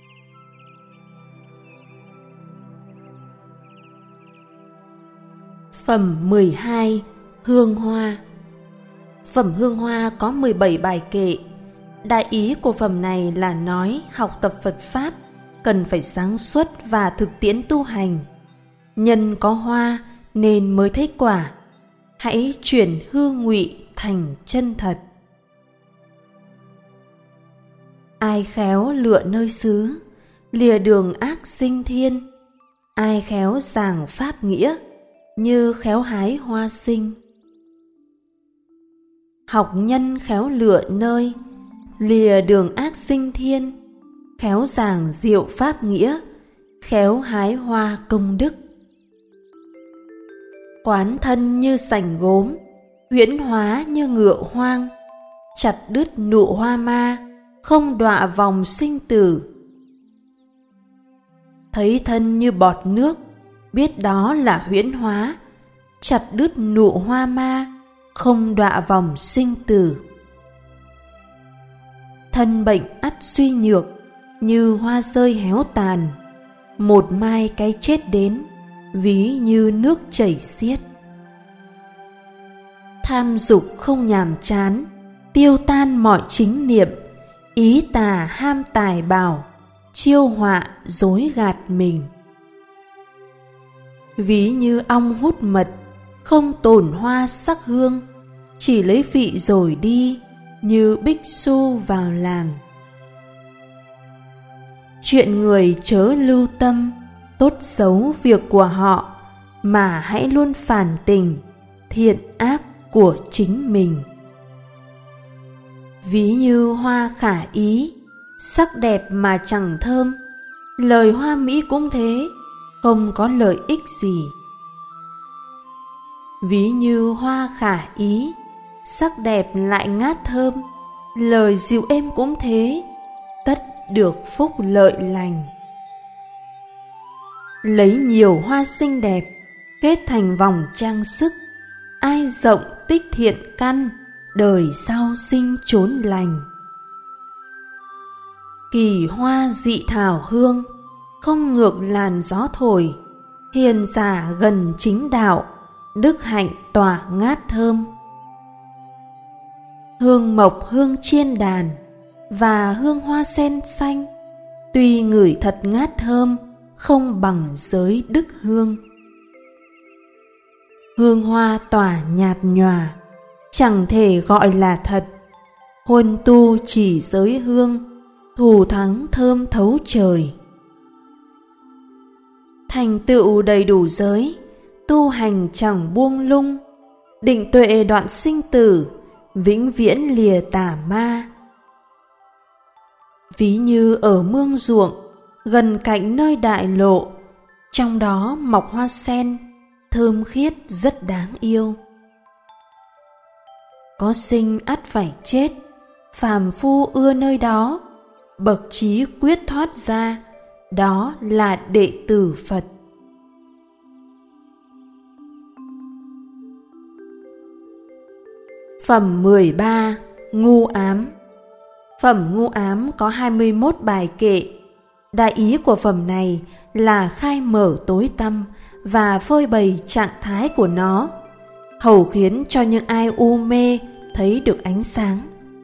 Phẩm 12. Hương Hoa. Phẩm Hương Hoa có 17 bài kệ. Đại ý của phẩm này là nói học tập Phật Pháp cần phải sáng suốt và thực tiễn tu hành. Nhân có hoa nên mới thấy quả. Hãy chuyển hư ngụy thành chân thật. Ai khéo lựa nơi xứ, lìa đường ác sinh thiên. Ai khéo giảng pháp nghĩa, như khéo hái hoa sinh. Học nhân khéo lựa nơi, lìa đường ác sinh thiên. Khéo giảng diệu pháp nghĩa, khéo hái hoa công đức. Quán thân như sành gốm, huyễn hóa như ngựa hoang. Chặt đứt nụ hoa ma, không đọa vòng sinh tử. Thấy thân như bọt nước, biết đó là huyễn hóa. Chặt đứt nụ hoa ma, không đọa vòng sinh tử. Thân bệnh ắt suy nhược, như hoa rơi héo tàn. Một mai cái chết đến, ví như nước chảy xiết. Tham dục không nhàm chán, tiêu tan mọi chính niệm. Ý tà ham tài bảo, chiêu họa dối gạt mình. Ví như ong hút mật, không tổn hoa sắc hương. Chỉ lấy vị rồi đi, như bích xu vào làng. Chuyện người chớ lưu tâm, tốt xấu việc của họ, mà hãy luôn phản tình, thiện ác của chính mình. Ví như hoa khả ý, sắc đẹp mà chẳng thơm. Lời hoa mỹ cũng thế, không có lợi ích gì. Ví như hoa khả ý, sắc đẹp lại ngát thơm. Lời dịu êm cũng thế, tất được phúc lợi lành. Lấy nhiều hoa xinh đẹp, kết thành vòng trang sức. Ai rộng tích thiện căn, đời sau sinh chốn lành. Kỳ hoa dị thảo hương, không ngược làn gió thổi. Hiền giả gần chính đạo, đức hạnh tỏa ngát thơm. Hương mộc hương chiên đàn, và hương hoa sen xanh. Tuy ngửi thật ngát thơm, không bằng giới đức hương. Hương hoa tỏa nhạt nhòa, chẳng thể gọi là thật. Huân tu chỉ giới hương, thù thắng thơm thấu trời. Thành tựu đầy đủ giới, tu hành chẳng buông lung. Định tuệ đoạn sinh tử, vĩnh viễn lìa tà ma. Ví như ở mương ruộng, gần cạnh nơi đại lộ. Trong đó mọc hoa sen, thơm khiết rất đáng yêu. có sinh ắt phải chết, phàm phu ưa nơi đó, bậc trí quyết thoát ra, đó là đệ tử Phật. Phẩm 13. Ngu ám. Phẩm ngu ám có 21 bài kệ. Đại ý của phẩm này là khai mở tối tăm và phơi bày trạng thái của nó, hầu khiến cho những ai u mê thấy được ánh sáng.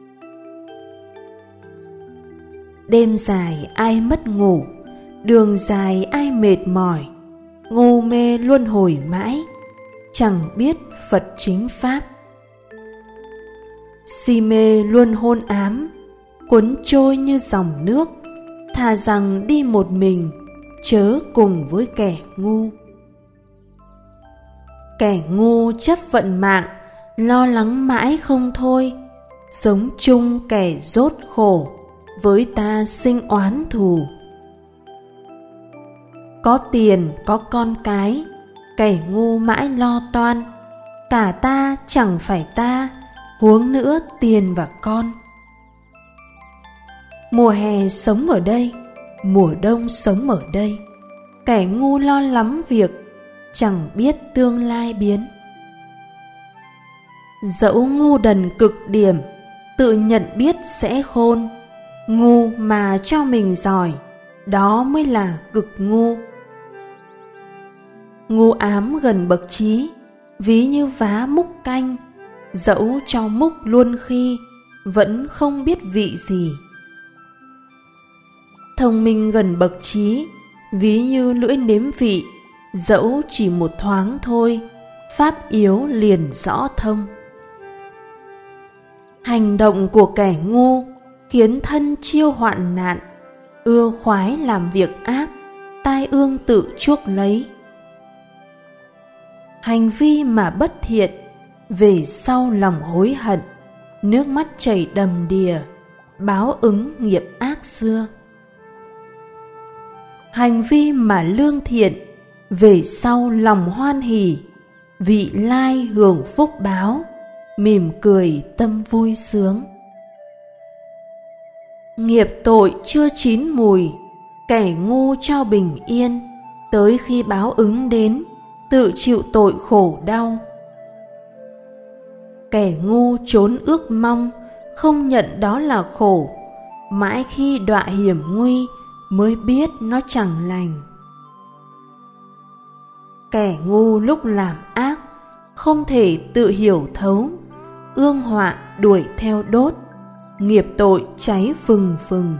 Đêm dài ai mất ngủ, đường dài ai mệt mỏi, ngu mê luân hồi mãi, chẳng biết Phật chính pháp. Si mê luôn hôn ám, cuốn trôi như dòng nước, thà rằng đi một mình, chớ cùng với kẻ ngu. Kẻ ngu chấp vận mạng, lo lắng mãi không thôi, sống chung kẻ rốt khổ, với ta sinh oán thù. Có tiền, có con cái, kẻ ngu mãi lo toan, cả ta chẳng phải ta, huống nữa tiền và con. Mùa hè sống ở đây, mùa đông sống ở đây, kẻ ngu lo lắm việc, chẳng biết tương lai biến. Dẫu ngu đần cực điểm, tự nhận biết sẽ khôn, ngu mà cho mình giỏi, đó mới là cực ngu. Ngu ám gần bậc trí, ví như vá múc canh, dẫu cho múc luôn khi, vẫn không biết vị gì. Thông minh gần bậc trí, ví như lưỡi nếm vị, dẫu chỉ một thoáng thôi, pháp yếu liền rõ thông. Hành động của kẻ ngu khiến thân chiêu hoạn nạn, ưa khoái làm việc ác, tai ương tự chuốc lấy. Hành vi mà bất thiện, về sau lòng hối hận, nước mắt chảy đầm đìa, báo ứng nghiệp ác xưa. Hành vi mà lương thiện, về sau lòng hoan hỉ, vị lai hưởng phúc báo, mỉm cười tâm vui sướng. Nghiệp tội chưa chín mùi, kẻ ngu cho bình yên, tới khi báo ứng đến, tự chịu tội khổ đau. Kẻ ngu trốn ước mong, không nhận đó là khổ, mãi khi đọa hiểm nguy mới biết nó chẳng lành. Kẻ ngu lúc làm ác, không thể tự hiểu thấu, ương họa đuổi theo đốt, nghiệp tội cháy phừng phừng.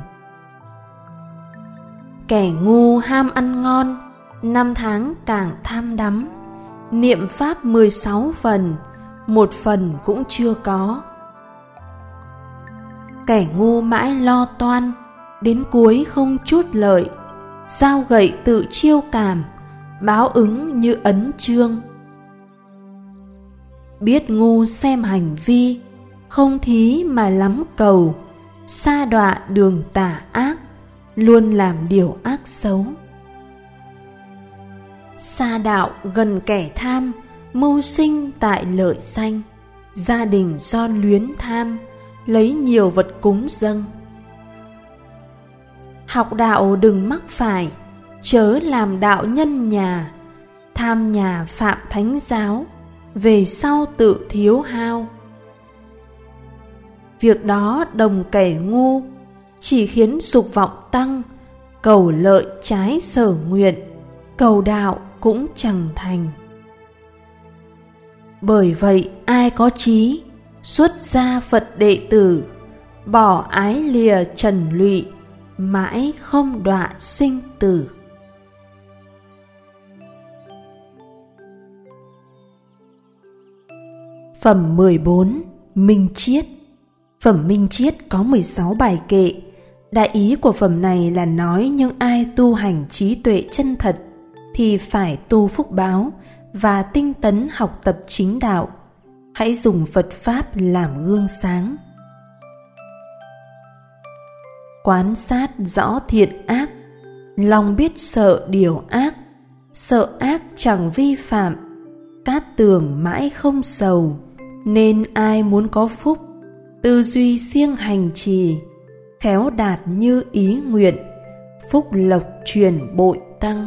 Kẻ ngu ham ăn ngon, năm tháng càng tham đắm, niệm pháp 16 phần, một phần cũng chưa có. Kẻ ngu mãi lo toan, đến cuối không chút lợi, dao gậy tự chiêu cảm, báo ứng như ấn chương. Biết ngu xem hành vi, không thí mà lắm cầu, sa đọa đường tà ác, luôn làm điều ác xấu. Sa đạo gần kẻ tham, mưu sinh tại lợi danh, gia đình do luyến tham, lấy nhiều vật cúng dâng. Học đạo đừng mắc phải, chớ làm đạo nhân nhà, tham nhà phạm thánh giáo, về sau tự thiếu hao. Việc đó đồng kẻ ngu, chỉ khiến dục vọng tăng, cầu lợi trái sở nguyện, cầu đạo cũng chẳng thành. Bởi vậy ai có trí, xuất gia Phật đệ tử, bỏ ái lìa trần lụy, mãi không đọa sinh tử. Phẩm 14. Minh Triết. Phẩm Minh Triết có 16 bài kệ. Đại ý của phẩm này là nói những ai tu hành trí tuệ chân thật thì phải tu phúc báo và tinh tấn học tập chính đạo. Hãy dùng Phật Pháp làm gương sáng. Quán sát rõ thiện ác, lòng biết sợ điều ác, sợ ác chẳng vi phạm, cát tường mãi không sầu, Nên ai muốn có phúc, tư duy siêng hành trì, khéo đạt như ý nguyện, phúc lộc truyền bội tăng.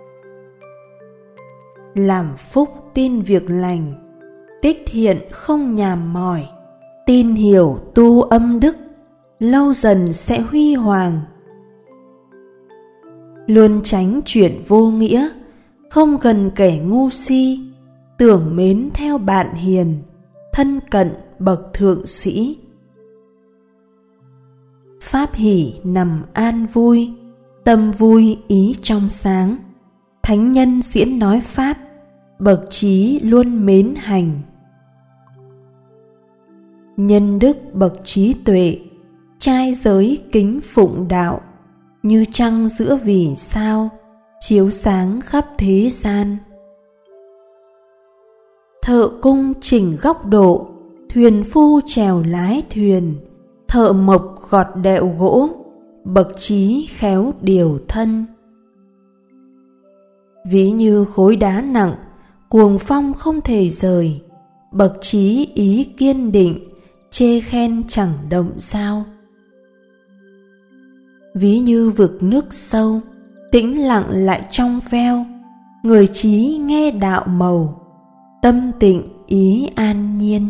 Làm phúc tin việc lành, tích thiện không nhàm mỏi, tin hiểu tu âm đức, lâu dần sẽ huy hoàng. Luôn tránh chuyện vô nghĩa, không gần kẻ ngu si, tưởng mến theo bạn hiền, thân cận bậc thượng sĩ. Pháp hỷ nằm an vui, tâm vui ý trong sáng, thánh nhân diễn nói pháp, bậc trí luôn mến hành. Nhân đức bậc trí tuệ, trai giới kính phụng đạo, như trăng giữa vì sao, chiếu sáng khắp thế gian. Thợ cung chỉnh góc độ, thuyền phu chèo lái thuyền, thợ mộc gọt đẹo gỗ, bậc trí khéo điều thân. Ví như khối đá nặng, cuồng phong không thể rời, bậc trí ý kiên định, chê khen chẳng động sao. Ví như vực nước sâu, tĩnh lặng lại trong veo, người trí nghe đạo màu, tâm tịnh ý an nhiên.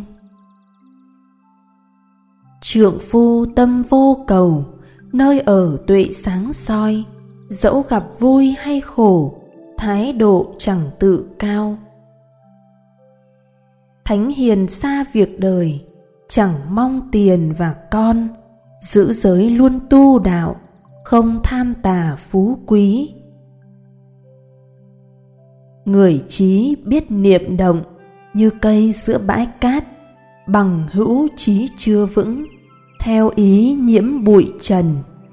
Trượng phu tâm vô cầu, nơi ở tuệ sáng soi, dẫu gặp vui hay khổ, thái độ chẳng tự cao. Thánh hiền xa việc đời, chẳng mong tiền và con, giữ giới luôn tu đạo, không tham tà phú quý. Người trí biết niệm động, như cây giữa bãi cát, bằng hữu trí chưa vững, theo ý nhiễm bụi trần.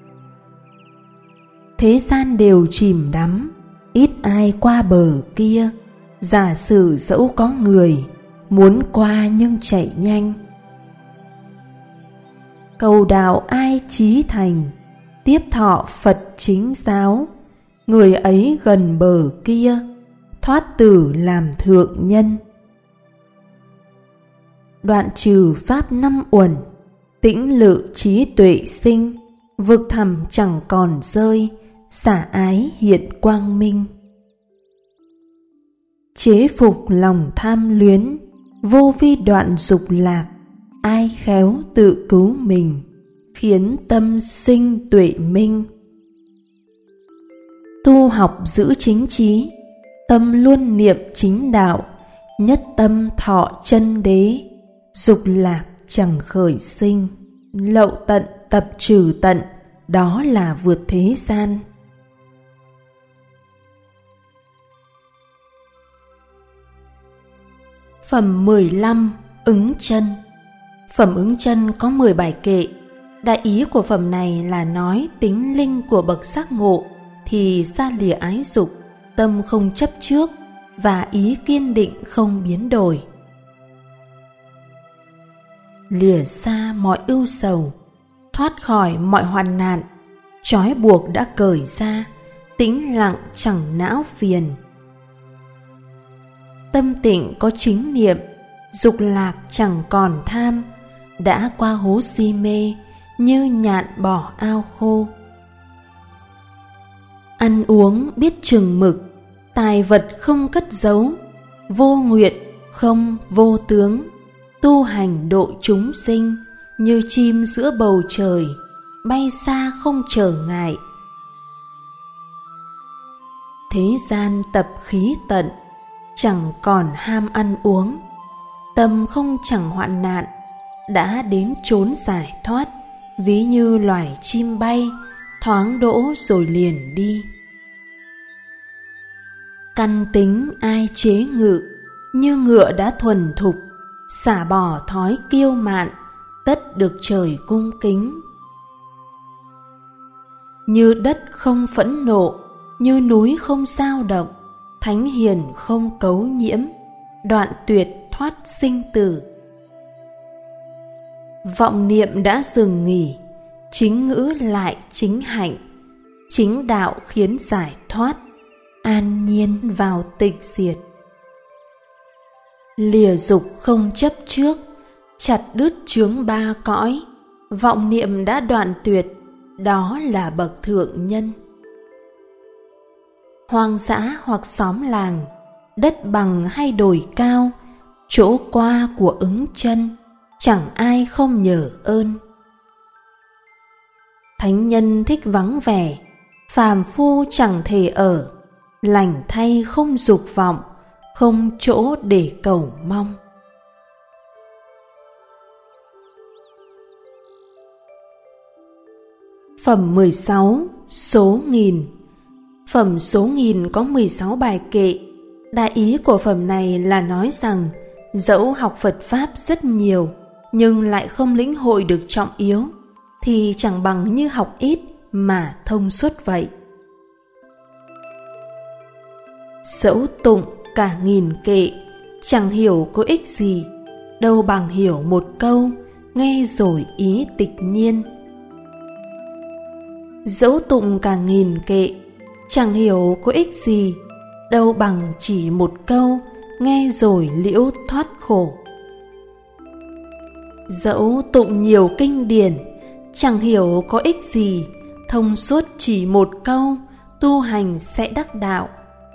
Thế gian đều chìm đắm, ít ai qua bờ kia, giả sử dẫu có người, muốn qua nhưng chạy nhanh. Cầu đạo ai chí thành, tiếp thọ Phật chính giáo, người ấy gần bờ kia, thoát tử làm thượng nhân. Đoạn trừ pháp năm uẩn, tĩnh lự trí tuệ sinh, vực thẳm chẳng còn rơi, xả ái hiện quang minh. Chế phục lòng tham luyến, vô vi đoạn dục lạc, ai khéo tự cứu mình, khiến tâm sinh tuệ minh. Tu học giữ chính trí, tâm luôn niệm chính đạo, nhất tâm thọ chân đế, dục lạc chẳng khởi sinh, lậu tận tập trừ tận, đó là vượt thế gian. Phẩm 15 Ứng chân. Phẩm ứng chân có 10 bài kệ. Đại ý của phẩm này là nói tính linh của bậc giác ngộ thì xa lìa ái dục, tâm không chấp trước và ý kiên định không biến đổi. Lìa xa mọi ưu sầu, thoát khỏi mọi hoạn nạn, trói buộc đã cởi ra, tĩnh lặng chẳng não phiền. Tâm tịnh có chính niệm, dục lạc chẳng còn tham, đã qua hố si mê, như nhạn bỏ ao khô. Ăn uống biết chừng mực, tài vật không cất giấu, vô nguyện không vô tướng, tu hành độ chúng sinh, như chim giữa bầu trời, bay xa không trở ngại. Thế gian tập khí tận, chẳng còn ham ăn uống, tâm không chẳng hoạn nạn, đã đến chốn giải thoát, ví như loài chim bay, thoáng đỗ rồi liền đi. Căn tính ai chế ngự, như ngựa đã thuần thục, xả bỏ thói kiêu mạn, tất được trời cung kính. Như đất không phẫn nộ, như núi không dao động, thánh hiền không cấu nhiễm, đoạn tuyệt thoát sinh tử. Vọng niệm đã dừng nghỉ, chính ngữ lại chính hạnh, chính đạo khiến giải thoát, an nhiên vào tịch diệt. lìa dục không chấp trước, chặt đứt chướng ba cõi, vọng niệm đã đoạn tuyệt, đó là bậc thượng nhân. Hoang dã hoặc xóm làng, đất bằng hay đồi cao, chỗ qua của ứng chân, chẳng ai không nhờ ơn. Thánh nhân thích vắng vẻ, phàm phu chẳng thể ở, lành thay không dục vọng, không chỗ để cầu mong. Phẩm 16. Số nghìn. Phẩm số nghìn có 16 bài kệ. Đại ý của phẩm này là nói rằng dẫu học Phật Pháp rất nhiều nhưng lại không lĩnh hội được trọng yếu thì chẳng bằng như học ít mà thông suốt vậy. Dẫu tụng cả nghìn kệ, chẳng hiểu có ích gì, đâu bằng hiểu một câu, nghe rồi ý tịch nhiên. Dẫu tụng cả nghìn kệ, chẳng hiểu có ích gì, đâu bằng chỉ một câu, nghe rồi liễu thoát khổ. Dẫu tụng nhiều kinh điển, chẳng hiểu có ích gì, thông suốt chỉ một câu, tu hành sẽ đắc đạo.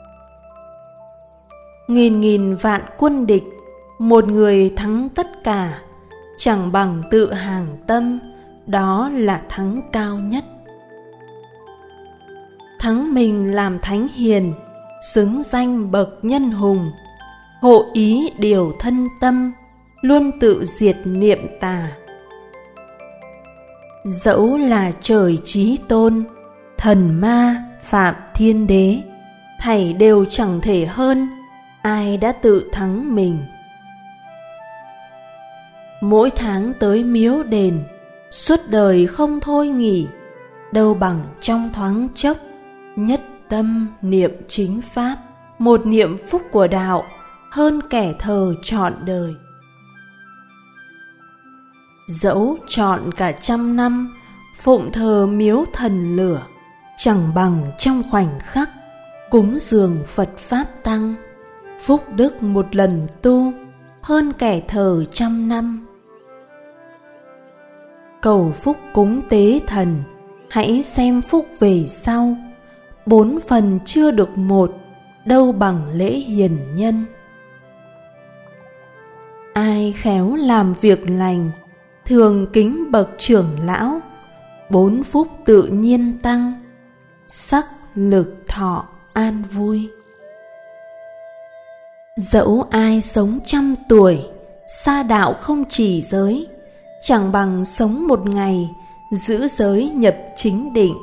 Nghìn nghìn vạn quân địch, một người thắng tất cả, chẳng bằng tự hàng tâm, đó là thắng cao nhất. Thắng mình làm thánh hiền, xứng danh bậc nhân hùng, hộ ý điều thân tâm, luôn tự diệt niệm tà. Dẫu là trời chí tôn, thần ma, phạm thiên đế, thảy đều chẳng thể hơn ai đã tự thắng mình. Mỗi tháng tới miếu đền, suốt đời không thôi nghỉ, đâu bằng trong thoáng chốc, nhất tâm niệm chính pháp, một niệm phúc của đạo, hơn kẻ thờ trọn đời. Dẫu trọn cả 100 năm, phụng thờ miếu thần lửa, chẳng bằng trong khoảnh khắc, cúng dường Phật Pháp Tăng, phúc đức một lần tu, hơn kẻ thờ 100 năm. Cầu phúc cúng tế thần, hãy xem phúc về sau, 4 phần chưa được 1, đâu bằng lễ hiền nhân. Ai khéo làm việc lành, thường kính bậc trưởng lão, 4 phúc tự nhiên tăng, sắc lực thọ an vui. Dẫu ai sống 100 tuổi, sa đạo không chỉ giới, chẳng bằng sống một ngày, giữ giới nhập chính định.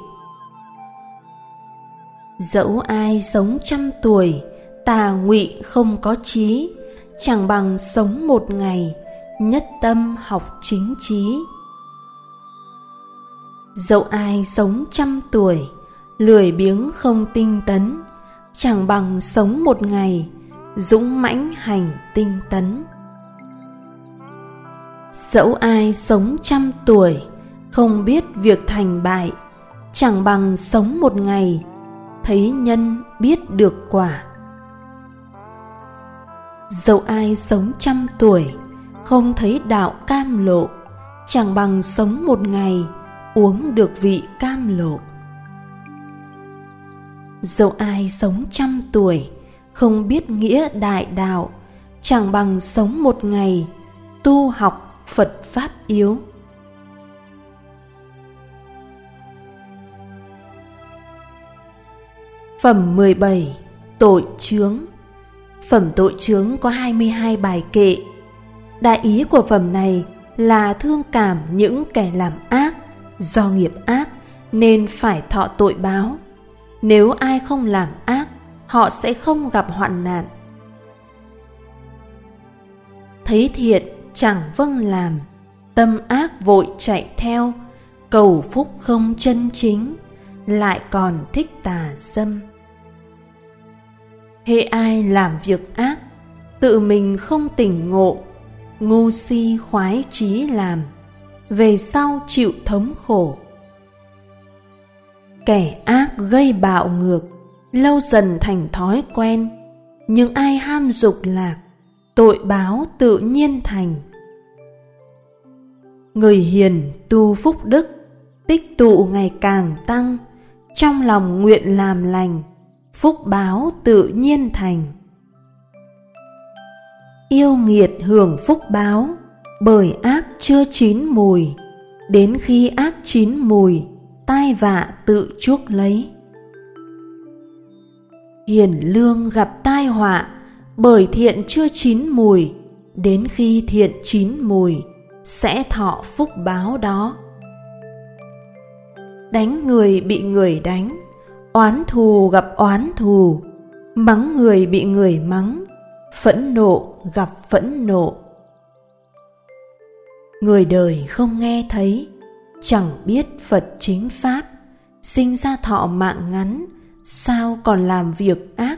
Dẫu ai sống 100 tuổi, tà ngụy không có trí, chẳng bằng sống một ngày, nhất tâm học chính trí. Dẫu ai sống 100 tuổi, lười biếng không tinh tấn, chẳng bằng sống một ngày, dũng mãnh hành tinh tấn. Dẫu ai sống 100 tuổi, không biết việc thành bại, chẳng bằng sống một ngày, thấy nhân biết được quả. Dẫu ai sống 100 tuổi, không thấy đạo cam lộ, chẳng bằng sống một ngày, uống được vị cam lộ. Dẫu ai sống 100 tuổi, không biết nghĩa đại đạo, chẳng bằng sống một ngày, tu học Phật Pháp yếu. Phẩm 17. Tội chướng. Phẩm tội chướng có 22 bài kệ. Đại ý của phẩm này là thương cảm những kẻ làm ác, do nghiệp ác nên phải thọ tội báo. Nếu ai không làm ác, họ sẽ không gặp hoạn nạn. Thấy thiện chẳng vâng làm, tâm ác vội chạy theo, cầu phúc không chân chính, lại còn thích tà dâm. Hễ ai làm việc ác, tự mình không tỉnh ngộ, ngu si khoái chí làm, về sau chịu thống khổ. Kẻ ác gây bạo ngược, lâu dần thành thói quen, nhưng ai ham dục lạc, tội báo tự nhiên thành. Người hiền tu phúc đức, tích tụ ngày càng tăng, trong lòng nguyện làm lành, phúc báo tự nhiên thành. Yêu nghiệt hưởng phúc báo, bởi ác chưa chín mùi, đến khi ác chín mùi, tai vạ tự chuốc lấy. Hiền lương gặp tai họa, bởi thiện chưa chín mùi, đến khi thiện chín mùi, sẽ thọ phúc báo đó. Đánh người bị người đánh, oán thù gặp oán thù, mắng người bị người mắng, phẫn nộ gặp phẫn nộ. Người đời không nghe thấy, chẳng biết Phật chính pháp, sinh ra thọ mạng ngắn, sao còn làm việc ác.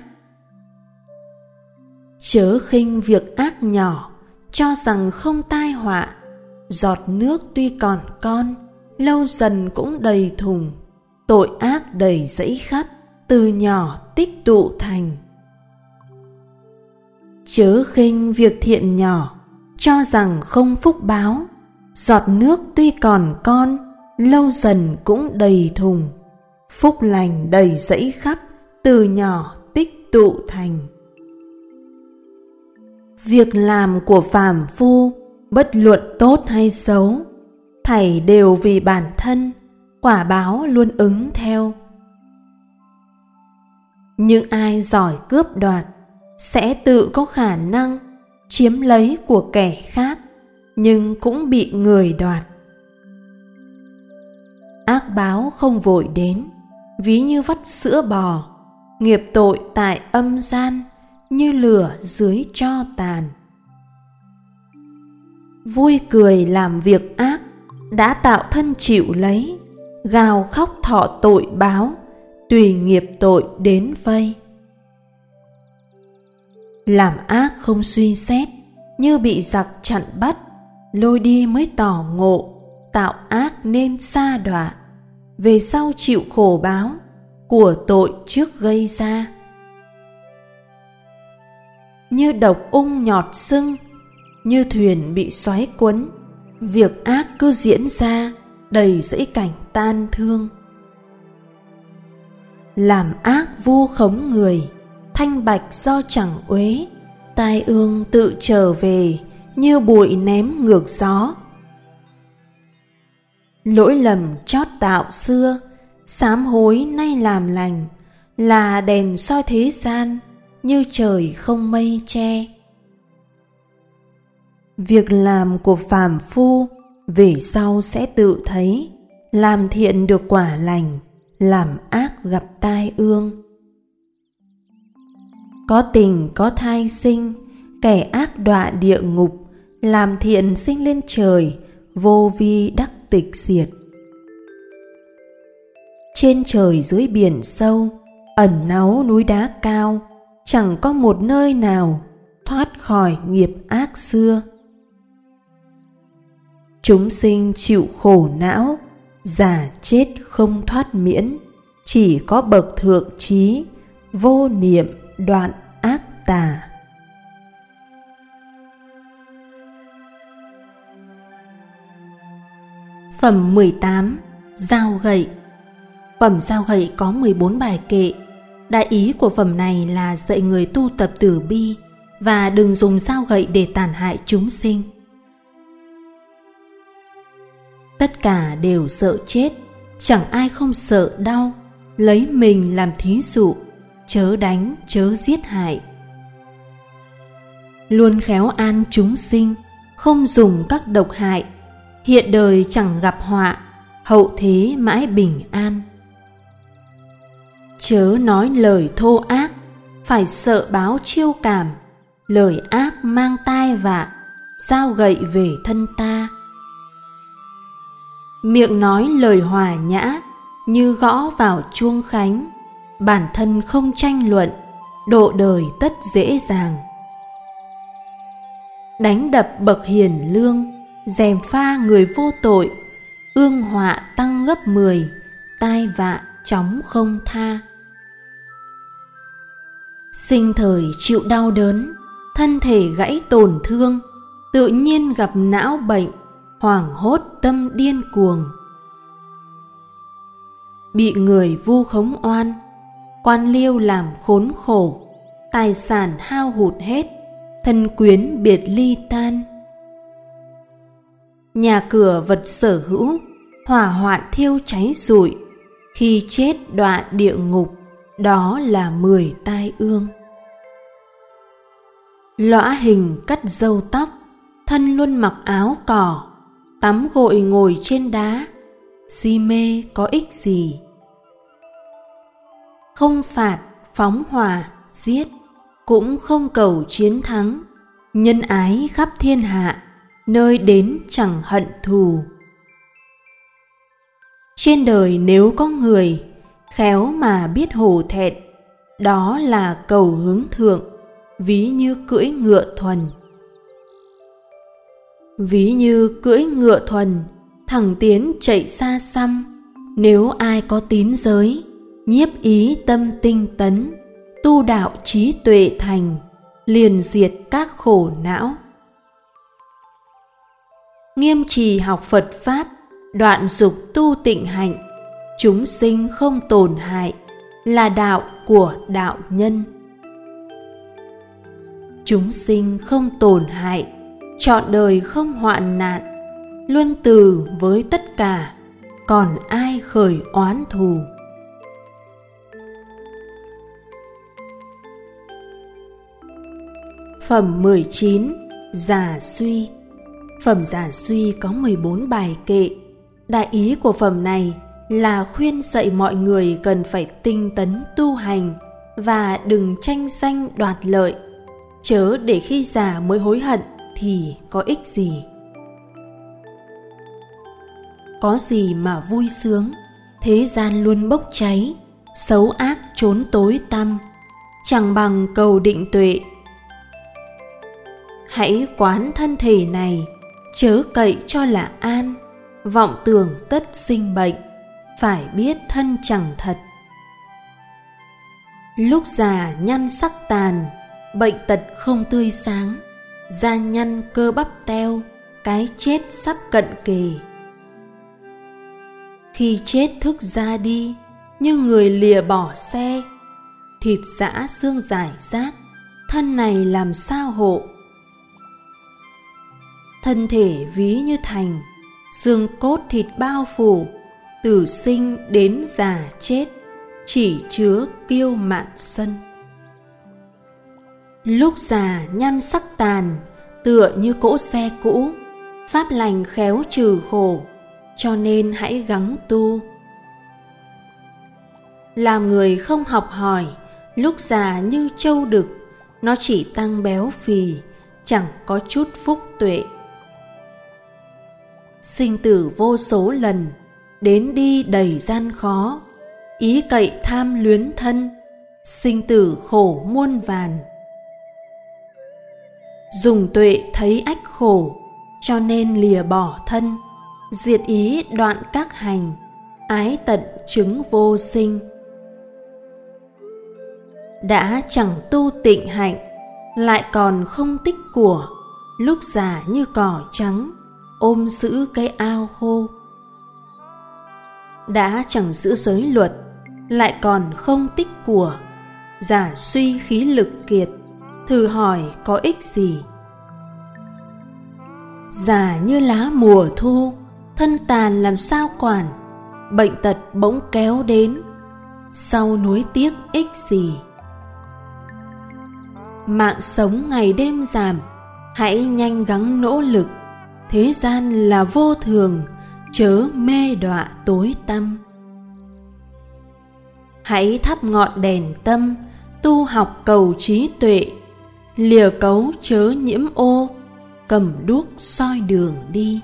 Chớ khinh việc ác nhỏ, cho rằng không tai họa, giọt nước tuy còn con, lâu dần cũng đầy thùng, tội ác đầy dẫy khắp, từ nhỏ tích tụ thành. Chớ khinh việc thiện nhỏ, cho rằng không phúc báo, giọt nước tuy còn con, lâu dần cũng đầy thùng, phúc lành đầy dẫy khắp, từ nhỏ tích tụ thành. Việc làm của phàm phu, bất luận tốt hay xấu, thảy đều vì bản thân, quả báo luôn ứng theo. Những ai giỏi cướp đoạt, sẽ tự có khả năng chiếm lấy của kẻ khác, nhưng cũng bị người đoạt. Ác báo không vội đến, ví như vắt sữa bò, nghiệp tội tại âm gian, như lửa dưới tro tàn. Vui cười làm việc ác, đã tạo thân chịu lấy, gào khóc thọ tội báo, tùy nghiệp tội đến vây. Làm ác không suy xét, như bị giặc chặn bắt, lôi đi mới tỏ ngộ, tạo ác nên sa đọa, về sau chịu khổ báo, của tội trước gây ra. Như độc ung nhọt sưng, như thuyền bị xoáy cuốn, việc ác cứ diễn ra, đầy dẫy cảnh tan thương. Làm ác vu khống người, thanh bạch do chẳng uế, tai ương tự trở về, như bụi ném ngược gió. Lỗi lầm chót tạo xưa, sám hối nay làm lành, là đèn soi thế gian, như trời không mây che. Việc làm của phàm phu, về sau sẽ tự thấy, làm thiện được quả lành, làm ác gặp tai ương. Có tình có thai sinh, kẻ ác đọa địa ngục, làm thiện sinh lên trời, vô vi đắc tịch diệt. Trên trời dưới biển sâu, ẩn náu núi đá cao, chẳng có một nơi nào thoát khỏi nghiệp ác xưa. Chúng sinh chịu khổ não, già chết không thoát miễn, chỉ có bậc thượng trí, vô niệm đoạn ác tà. Phẩm 18. Dao gậy. Phẩm dao gậy có 14 bài kệ. Đại ý của phẩm này là dạy người tu tập từ bi và đừng dùng dao gậy để tàn hại chúng sinh. Tất cả đều sợ chết, chẳng ai không sợ đau. Lấy mình làm thí dụ, chớ đánh chớ giết hại. Luôn khéo an chúng sinh, không dùng các độc hại. Hiện đời chẳng gặp họa, hậu thế mãi bình an. Chớ nói lời thô ác, phải sợ báo chiêu cảm. Lời ác mang tai vạ, dao gậy về thân ta. Miệng nói lời hòa nhã, như gõ vào chuông khánh. Bản thân không tranh luận, độ đời tất dễ dàng. Đánh đập bậc hiền lương, gièm pha người vô tội. Ương họa tăng gấp 10, tai vạ chóng không tha. Sinh thời chịu đau đớn, thân thể gãy tổn thương, tự nhiên gặp não bệnh, hoảng hốt tâm điên cuồng. Bị người vu khống oan, quan liêu làm khốn khổ, tài sản hao hụt hết, thân quyến biệt ly tan. Nhà cửa vật sở hữu, hỏa hoạn thiêu cháy rụi, khi chết đọa địa ngục, đó là 10 tai ương. Lõa hình cắt râu tóc, thân luôn mặc áo cỏ, tắm gội ngồi trên đá, si mê có ích gì? Không phạt, phóng hỏa, giết, cũng không cầu chiến thắng, nhân ái khắp thiên hạ, nơi đến chẳng hận thù. Trên đời nếu có người khéo mà biết hổ thẹn, đó là cầu hướng thượng, ví như cưỡi ngựa thuần. Ví như cưỡi ngựa thuần, thẳng tiến chạy xa xăm, nếu ai có tín giới, nhiếp ý tâm tinh tấn, tu đạo trí tuệ thành, liền diệt các khổ não. Nghiêm trì học Phật Pháp, đoạn dục tu tịnh hạnh, chúng sinh không tổn hại, là đạo của đạo nhân. Chúng sinh không tổn hại, trọn đời không hoạn nạn, luân từ với tất cả, còn ai khởi oán thù. Phẩm 19. Giả suy. Phẩm giả suy có 14 bài kệ. Đại ý của phẩm này là khuyên dạy mọi người cần phải tinh tấn tu hành và đừng tranh danh đoạt lợi, chớ để khi già mới hối hận thì có ích gì. Có gì mà vui sướng, thế gian luôn bốc cháy, xấu ác trốn tối tăm, chẳng bằng cầu định tuệ. Hãy quán thân thể này, chớ cậy cho là an, vọng tưởng tất sinh bệnh, phải biết thân chẳng thật. Lúc già nhăn sắc tàn, bệnh tật không tươi sáng, da nhăn cơ bắp teo, cái chết sắp cận kề. Khi chết thức ra đi, như người lìa bỏ xe, thịt rã xương rải rác, thân này làm sao hộ. Thân thể ví như thành, xương cốt thịt bao phủ, từ sinh đến già chết, chỉ chứa kiêu mạn sân. Lúc già nhăn sắc tàn, tựa như cỗ xe cũ, pháp lành khéo trừ khổ, cho nên hãy gắng tu. Làm người không học hỏi, lúc già như trâu đực, nó chỉ tăng béo phì, chẳng có chút phúc tuệ. Sinh tử vô số lần, đến đi đầy gian khó, ý cậy tham luyến thân, sinh tử khổ muôn vàn. Dùng tuệ thấy ách khổ, cho nên lìa bỏ thân, diệt ý đoạn các hành, ái tận chứng vô sinh. Đã chẳng tu tịnh hạnh, lại còn không tích của, lúc già như cỏ trắng, ôm giữ cái ao khô. Đã chẳng giữ giới luật, lại còn không tích của, giả suy khí lực kiệt, thử hỏi có ích gì. Già như lá mùa thu, thân tàn làm sao quản, bệnh tật bỗng kéo đến, sau nuối tiếc ích gì. Mạng sống ngày đêm giảm, hãy nhanh gắng nỗ lực, thế gian là vô thường, chớ mê đọa tối tăm. Hãy thắp ngọn đèn tâm, tu học cầu trí tuệ, lìa cấu chớ nhiễm ô, cầm đuốc soi đường đi.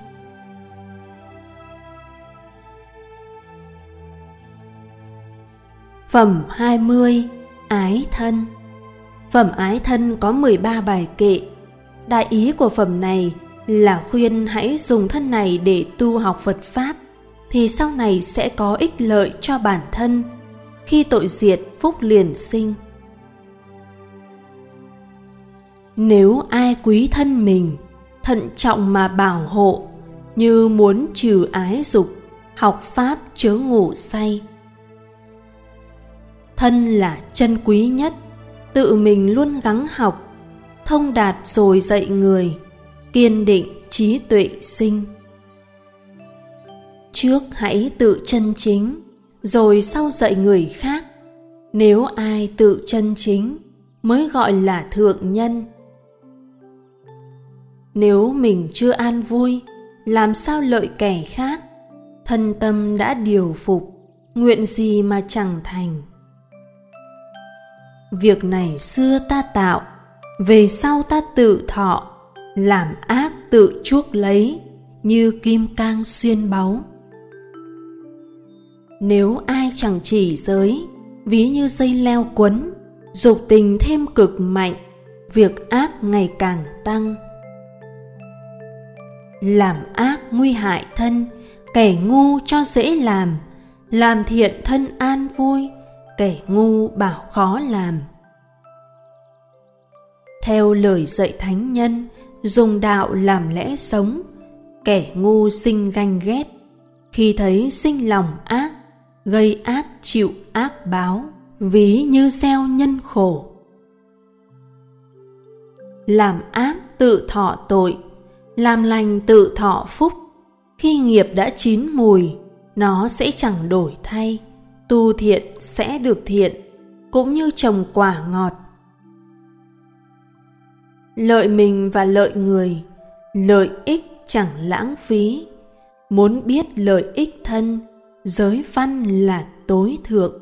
Phẩm 20. Ái thân. Phẩm ái thân có 13 bài kệ. Đại ý của phẩm này là khuyên hãy dùng thân này để tu học Phật Pháp, thì sau này sẽ có ích lợi cho bản thân, khi tội diệt phúc liền sinh. Nếu ai quý thân mình, thận trọng mà bảo hộ, như muốn trừ ái dục, học pháp chớ ngủ say. Thân là chân quý nhất, tự mình luôn gắng học, thông đạt rồi dạy người, kiên định trí tuệ sinh. Trước hãy tự chân chính, rồi sau dạy người khác. Nếu ai tự chân chính mới gọi là thượng nhân. Nếu mình chưa an vui, làm sao lợi kẻ khác? Thân tâm đã điều phục, nguyện gì mà chẳng thành. Việc này xưa ta tạo, về sau ta tự thọ, làm ác tự chuốc lấy, như kim cang xuyên báu. Nếu ai chẳng chỉ giới, ví như dây leo quấn, dục tình thêm cực mạnh, việc ác ngày càng tăng. Làm ác nguy hại thân, kẻ ngu cho dễ làm thiện thân an vui, kẻ ngu bảo khó làm. Theo lời dạy thánh nhân, dùng đạo làm lẽ sống, kẻ ngu sinh ganh ghét, khi thấy sinh lòng ác, gây ác chịu ác báo, ví như gieo nhân khổ. Làm ác tự thọ tội, làm lành tự thọ phúc. Khi nghiệp đã chín mùi, nó sẽ chẳng đổi thay. Tu thiện sẽ được thiện, cũng như trồng quả ngọt. Lợi mình và lợi người, lợi ích chẳng lãng phí. Muốn biết lợi ích thân, giới văn là tối thượng.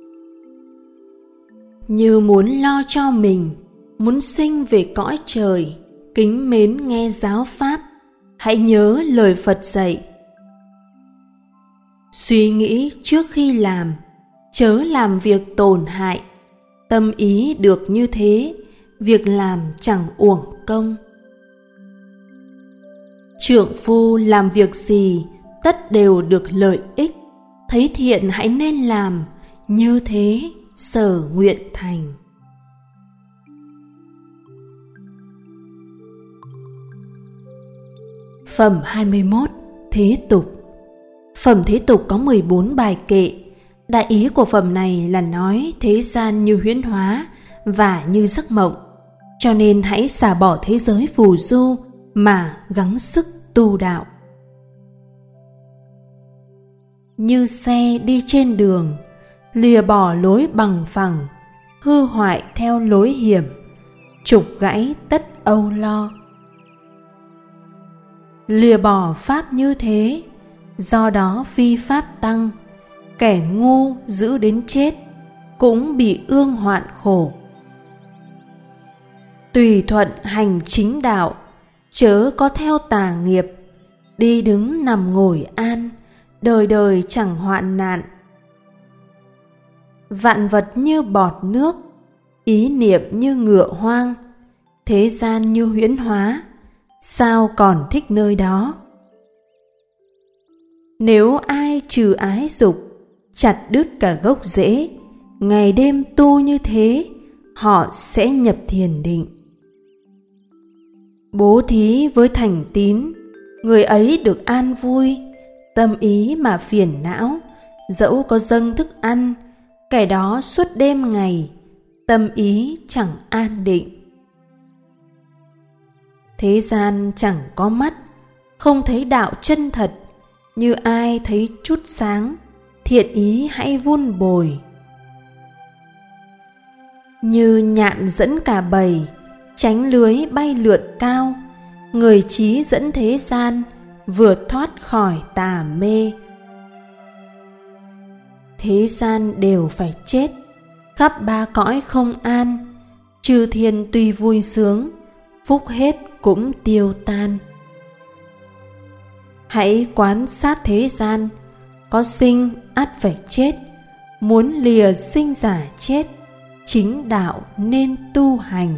Như muốn lo cho mình, muốn sinh về cõi trời, kính mến nghe giáo pháp, hãy nhớ lời Phật dạy. Suy nghĩ trước khi làm, chớ làm việc tổn hại. Tâm ý được như thế, việc làm chẳng uổng công. Trượng phu làm việc gì, tất đều được lợi ích. Thấy thiện hãy nên làm, như thế sở nguyện thành. Phẩm 21. Thế tục. Phẩm thế tục có 14 bài kệ. Đại ý của phẩm này là nói thế gian như huyễn hóa và như giấc mộng, cho nên hãy xả bỏ thế giới phù du mà gắng sức tu đạo. Như xe đi trên đường, lìa bỏ lối bằng phẳng, hư hoại theo lối hiểm, trục gãy tất âu lo. Lìa bỏ pháp như thế, do đó phi pháp tăng, kẻ ngu giữ đến chết, cũng bị ương hoạn khổ. Tùy thuận hành chính đạo, chớ có theo tà nghiệp, đi đứng nằm ngồi an, đời đời chẳng hoạn nạn. Vạn vật như bọt nước, ý niệm như ngựa hoang, thế gian như huyễn hóa, sao còn thích nơi đó. Nếu ai trừ ái dục, chặt đứt cả gốc rễ, ngày đêm tu như thế, họ sẽ nhập thiền định. Bố thí với thành tín, người ấy được an vui. Tâm ý mà phiền não, dẫu có dâng thức ăn, kẻ đó suốt đêm ngày, tâm ý chẳng an định. Thế gian chẳng có mắt, không thấy đạo chân thật. Như ai thấy chút sáng, thiện ý hãy vun bồi. Như nhạn dẫn cả bầy, tránh lưới bay lượn cao, người trí dẫn thế gian, vượt thoát khỏi tà mê. Thế gian đều phải chết, khắp ba cõi không an, chư thiên tuy vui sướng, phúc hết cũng tiêu tan. Hãy quan sát thế gian, có sinh ắt phải chết, muốn lìa sinh giả chết, chính đạo nên tu hành.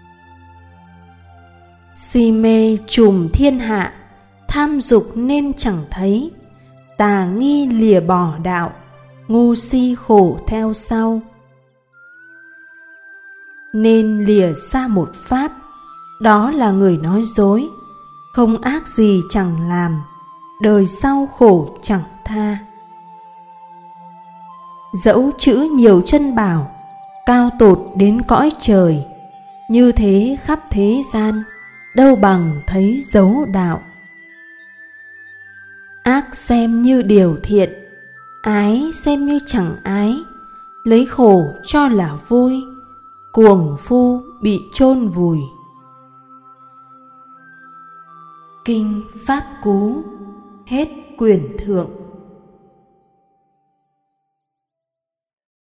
Si mê trùm thiên hạ, tham dục nên chẳng thấy, tà nghi lìa bỏ đạo, ngu si khổ theo sau. Nên lìa xa một pháp, đó là người nói dối, không ác gì chẳng làm, đời sau khổ chẳng tha. Dẫu chữ nhiều chân bảo, cao tột đến cõi trời, như thế khắp thế gian, đâu bằng thấy dấu đạo. Ác xem như điều thiện, ái xem như chẳng ái, lấy khổ cho là vui, cuồng phu bị chôn vùi. Kinh Pháp Cú. Hết quyển thượng.